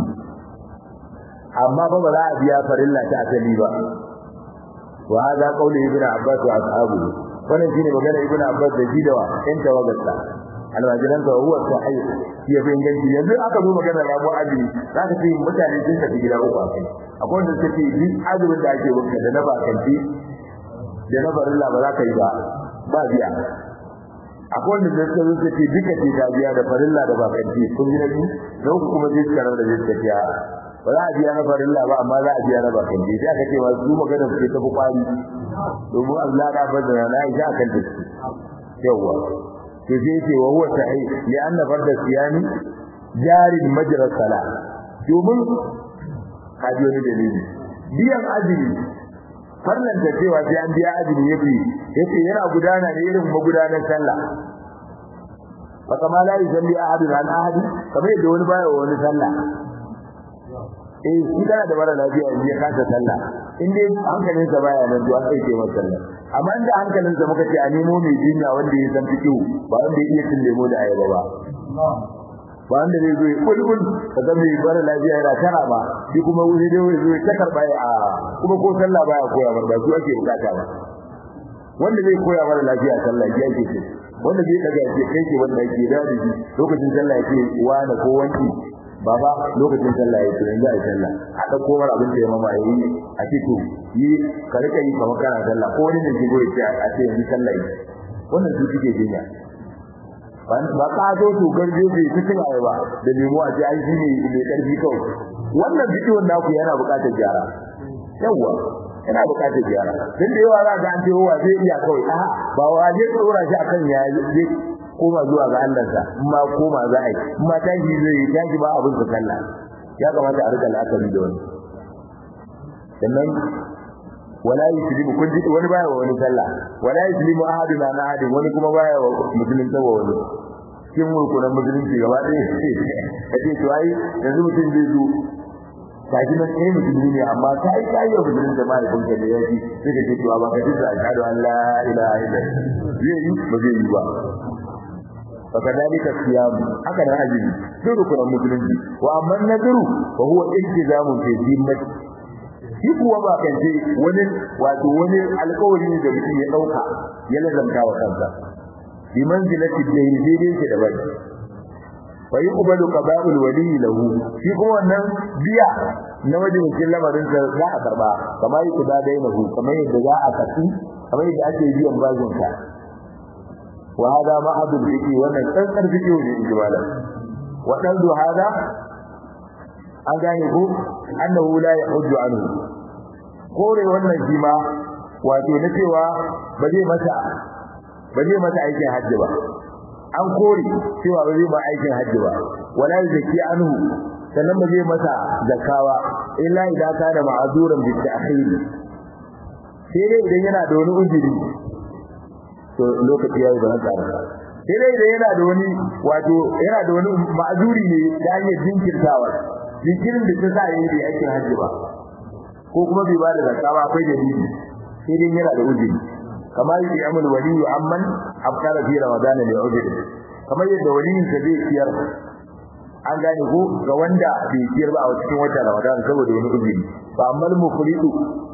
amma ba ba za a biya farilla ta asali ba wa hada qawli ibn abbas wa ashabu wannan shine magana ibn abbas da jidawa in tawagarsa almajiran da huwa sahih ya bin ganci yanzu aka zo magana rabu abi zaka ce mutane sun tafi gida uku akai akwai wanda suke yi azumin da ake wuce da na bakanti da na barilla ba za ka yi ba ba biya akwai wanda suke zo suke duka ce da biya da farilla da bakanti kun ji nabi da kuma zai karar da zai tafiya ba za a biya na farilla ba amma za a biya na bakanti sai aka ce ma su magana su ta fi kwari domin Allah da bazana na yi akan da su yawa to sai ce wa huwa sahih li anna farda siyami jari majra salat domin kaji wani dalili biyan azumi farlan ta cewa sai an biya azumi yake yake yana gudana da irin magudanar sallah fa kama la yusalli ahadun an ahadi kamar yadda wani baya wani sallah eh shi da da mara lafiya in ya kasa sallah in dai hankalinsa baya nan to an aike masa sallah amma inda hankalinsa muka ce a nemo mai jinya wanda ya san fikihu ba wanda ya iya cin lemo da ayaba ba ba wanda zai zo ya kulkul kaga mai bara lafiya yana tara ba shi kuma wuri dai wuri zo ta karba a kuma ko sallah baya koya ba su ake bukata ba wanda zai koya mara lafiya sallah ya ke ce wanda zai daga ce kai ke wanda yake da shi lokacin sallah yake wani ko wanki baba lokacin sallah yake yanzu ai sallah a dauko mar abin da ya mama yayi a ce to yi ka rika yi kamar kana sallah ko wani ne ke goyi ce a ce yanzu sallah yi wannan su kike jinya ba ka zo to garje bai cikin ayi ba da nemo a ce ai shi ne mai karfi kawai wannan bidiyon naku yana buƙatar gyara yawa yana buƙatar gyara dan da yawa za ka an ce wa zai iya kawai a ba wa zai tsora shi akan ya zai koma zuwa ga Allah sa amma koma za a yi amma tashi zai tashi ba abin da sallah ya kamata a rika la'akari da wani sannan wala yuslimu kun ji wani baya wani sallah wala yuslimu ahadun an ahadin wani kuma baya wa musulmin tawa wani kin mulkunan musulunci gaba ɗaya kace to ai yanzu mutum zai zo kaji nan eh musulmi ne amma kai kai ya musulmin da mai kun da yaji sai ka ce to ba ka ji da ashhadu an la ilaha illallah zai yi ba zai yi ba fakadalika siyam haka da ajiri duk rukunan musulunci wa amma nadru wa huwa iltizamu fi dimmati shi kuwa ba kan ce wani wato wani alƙawari da mutum ya dauka ya lazamta wa kansa bi manzilati dayn daidai ke da bai fa yuqbalu qada'ul wali lahu shi kuma wannan biya na wajen lamarin da za a karba kamar yadda da dainahu kamar yadda za a kafi kamar yadda ake biyan bajin ka wa hada ma'adul fiqi wannan tsantsar fiqi ne ijmalan wa daldu hada an gane ko annahu la yahujju anhu kore wannan shi ma wato na cewa ba zai masa ba zai masa aikin hajji ba an kore cewa ba zai ba aikin hajji ba wala zaki anhu sannan ba zai masa zakawa illa idan kana ma'azuran bi ta'khir sai dai idan yana da wani uzuri to lokaci yayi ba tsara sai dai idan yana da wani wato yana da wani ma'azuri ne da hanyar jinkirtawa jinkirin da ta sa yayi da aikin hajji ba ko kuma bai ba da zakawa akwai dalili sai dai yana da uzuri kamar yadda amul waliyu amman abkara fi ramadana li uzri kamar yadda waliyin sa zai ciyar an gane ko ga wanda bai ciyar ba a cikin watan ramadana saboda wani uzuri fa ammal mufridu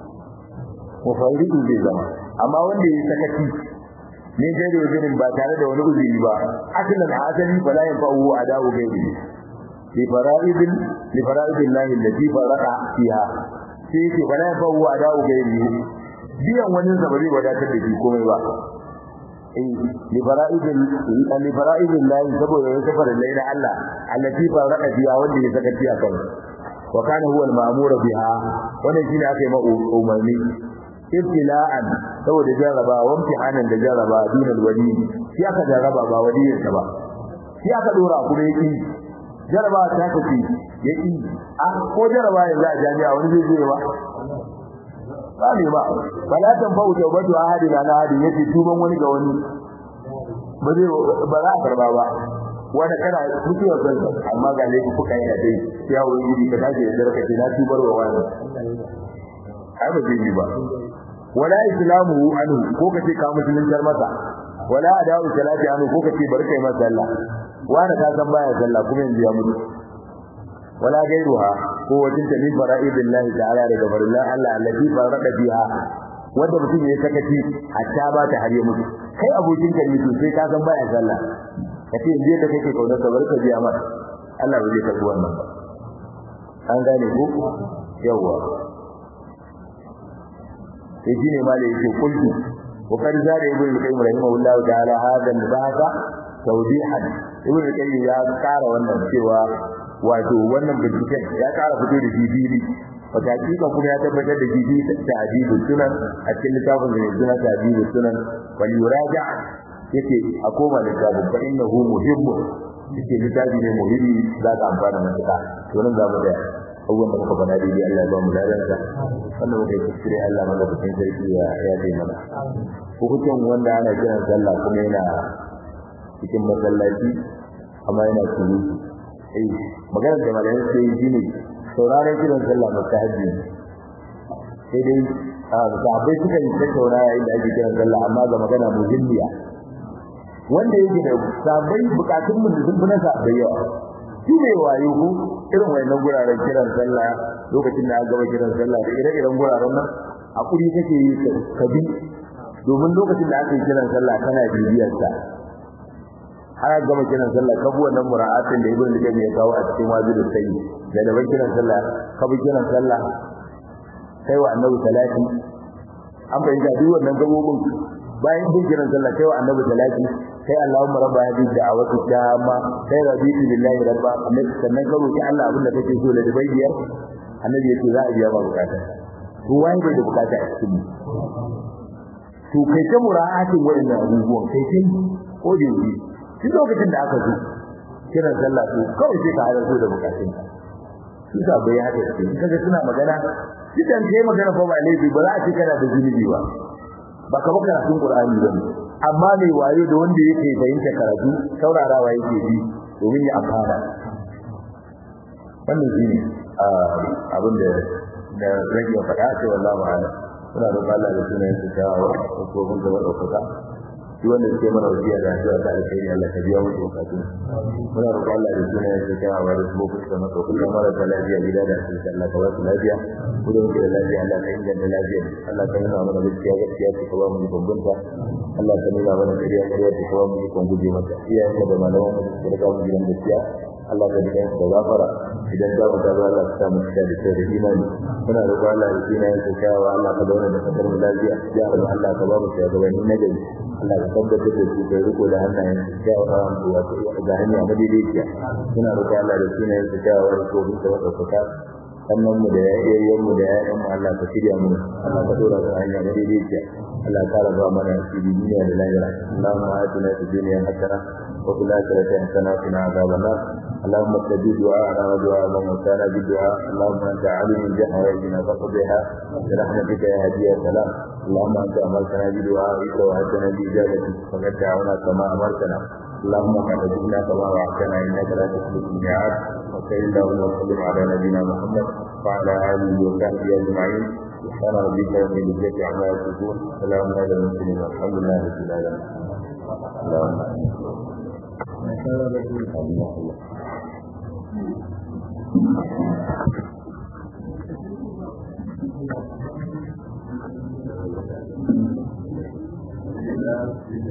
mufridu zai zama amma wanda ya sakaci ne sai da uzurin ba tare da wani uzuri ba asalan asali fala yanfa'u ada'u gairi li fara'idin li fara'idillahi allati faraqa fiha sai ke fala yanfa'u ada'u gairi biyan wani zabari wadatar da shi komai ba eh li fara'idil li fara'idil lahi saboda ya safar laila Allah allati faraka biya wanda ya saka tiya kan wa kana huwa al-ma'mur biha wannan shine aka yi ma umarni ibtila'an saboda jaraba wa imtihanan da jaraba dinal wali shi aka jaraba ba waliyin sa ba shi aka dora kuma yake jaraba ta kace yake a ko jaraba yanzu a jami'a wani zai je ba kame ba bala tan fa wuce wato ahadi na ahadi yace tuban wani ga wani ba zai ba za a karba ba wanda kana mutuwa kanka amma ga laifi kuka yi da dai ya wuri ka dace da daraka ce na tubar wa wani ai ba zai yi ba wala islamu anhu ko kace ka musulunci masa wala adawu salati anhu ko kace barkai masa sallah wanda ka san baya sallah kuma yanzu ya mutu wala gairuha ko wajen ta min fara'idillahi ta'ala daga farilla Allah allati farada biha wanda mutum ya sakaci hatta ba ta hariye mutu kai abokin ka ne sai ka san baya sallah kace inda da kake kaunar ka barka biya mata Allah bai ka ku wannan ba an gane ko yawa sai shine malai yake kullu wa kan zare ibn al-qayyim rahimahullahu ta'ala hada al-bahasa tawdihan ibn al-qayyim ya tsara wannan cewa wato wannan binciken ya ƙara fito da jibili wata hakika kuma ya tabbatar da jibili ta hadisu sunan a cikin littafin da sunan ta hadisu sunan wal yuraja yake a koma littafin fa innahu muhimmu yake littafi ne muhimmi za ka amfana matuƙa to nan za mu da abubuwan da muka faɗa dai Allah ya ba mu ladansa wannan muka yi kuskure Allah madaukakin sarki ya ya dai mana hukuncin wanda ana kiran sallah kuma yana cikin masallaci amma yana surutu eh magana da malamin sai shine sauraron kiran sallah mustahabi sai dai sahabbai suka yi tattauna yayin da ake kiran sallah amma ga magana muhimmiya wanda yake da sahabbai bukatun mun sun fi na sahabbai yawa shi ne wayo ko irin wayannan guraren kiran sallah lokacin da aka gaba kiran sallah da ire-iren guraren nan hakuri kake yi kabi domin lokacin da aka yi kiran sallah kana bibiyar sa har gama kiran sallah kabu wannan mura'atin da ibn al-qayyim ya kawo a cikin wajibul sayyi da da kiran sallah kabu kiran sallah sai wa annabi salati an bayyana duk wannan gabobin bayan bin kiran sallah sai wa annabi salati sai Allahumma rabba hadhihi da'awati tamma sai raditu billahi rabba annabi sannan ka roki Allah abin da kake so da biyar annabi yace za a biya ba bukata to wai bai da bukata a cikin to kai ta mura'atin wannan abubuwan kai kai ko da yi duk lokacin da aka zo kiran sallah to kawai sai ka halarta da bukatun ka shi ka bai hada shi kaga suna magana kidan kai magana fa ba laifi ba za a ci kana da zunubi ba ba ka baka karatun Qur'ani ba amma mai wayo da wanda yake fahimta karatu saurarawa yake bi domin ya amfana wannan shine abin da da rage faɗa sai wallahi ma'ana suna da Allah da sunan sa ko kun ga wadauka shi wanda suke mana wasiya da addu'a ta alkhairi Allah ka biya musu bukatun muna roƙon Allah da sunan ya ta wa da kuma kusa maka kullum mara da lafiya gida da asibiti Allah ka ba su lafiya kullum da lafiya Allah ka inganta lafiya Allah ka nuna mana gaskiya gaskiya ka ba mu ikon bunta Allah ka nuna mana kariya kariya ka ba mu ikon guje mata iyayen da malaman mu da riga mu gidan gaskiya Allah ka jiya da gafara idan za mu tabbata Allah ka samu da da da imani muna roƙon Allah da sunan ya ta wa Allah ka zauna da kasar mu lafiya ya Allah ka ba mu shugabanni na gari Allah ka tabbatar da su da riko da hannayen ya wa mu wato ga hanya madaidaiciya muna roƙon Allah da sunan ya ta wa ko bin da wadaka sannan mu da yayin mu da yayin mu Allah ka shirya mu Allah ka dora su hanya madaidaiciya Allah ka raba mana shi duniya da lahira Allahumma atina fid dunya hasana wa fil akhirati hasana wa qina adhaban nar اللهم استجب دعاءنا ودعاء من وكانا بالدعاء اللهم انت عالم بحوائجنا فقضها برحمتك يا هدي السلام اللهم انت امرتنا بدعائك واتنا باجابتك فقد دعونا كما امرتنا اللهم قد اجبنا كما وعدتنا انك لا تخلف الميعاد وصل اللهم وسلم على نبينا محمد وعلى اله وصحبه اجمعين سبحان ربك رب العزه عما يصفون سلام على المرسلين والحمد لله رب العالمين اللهم Thank you.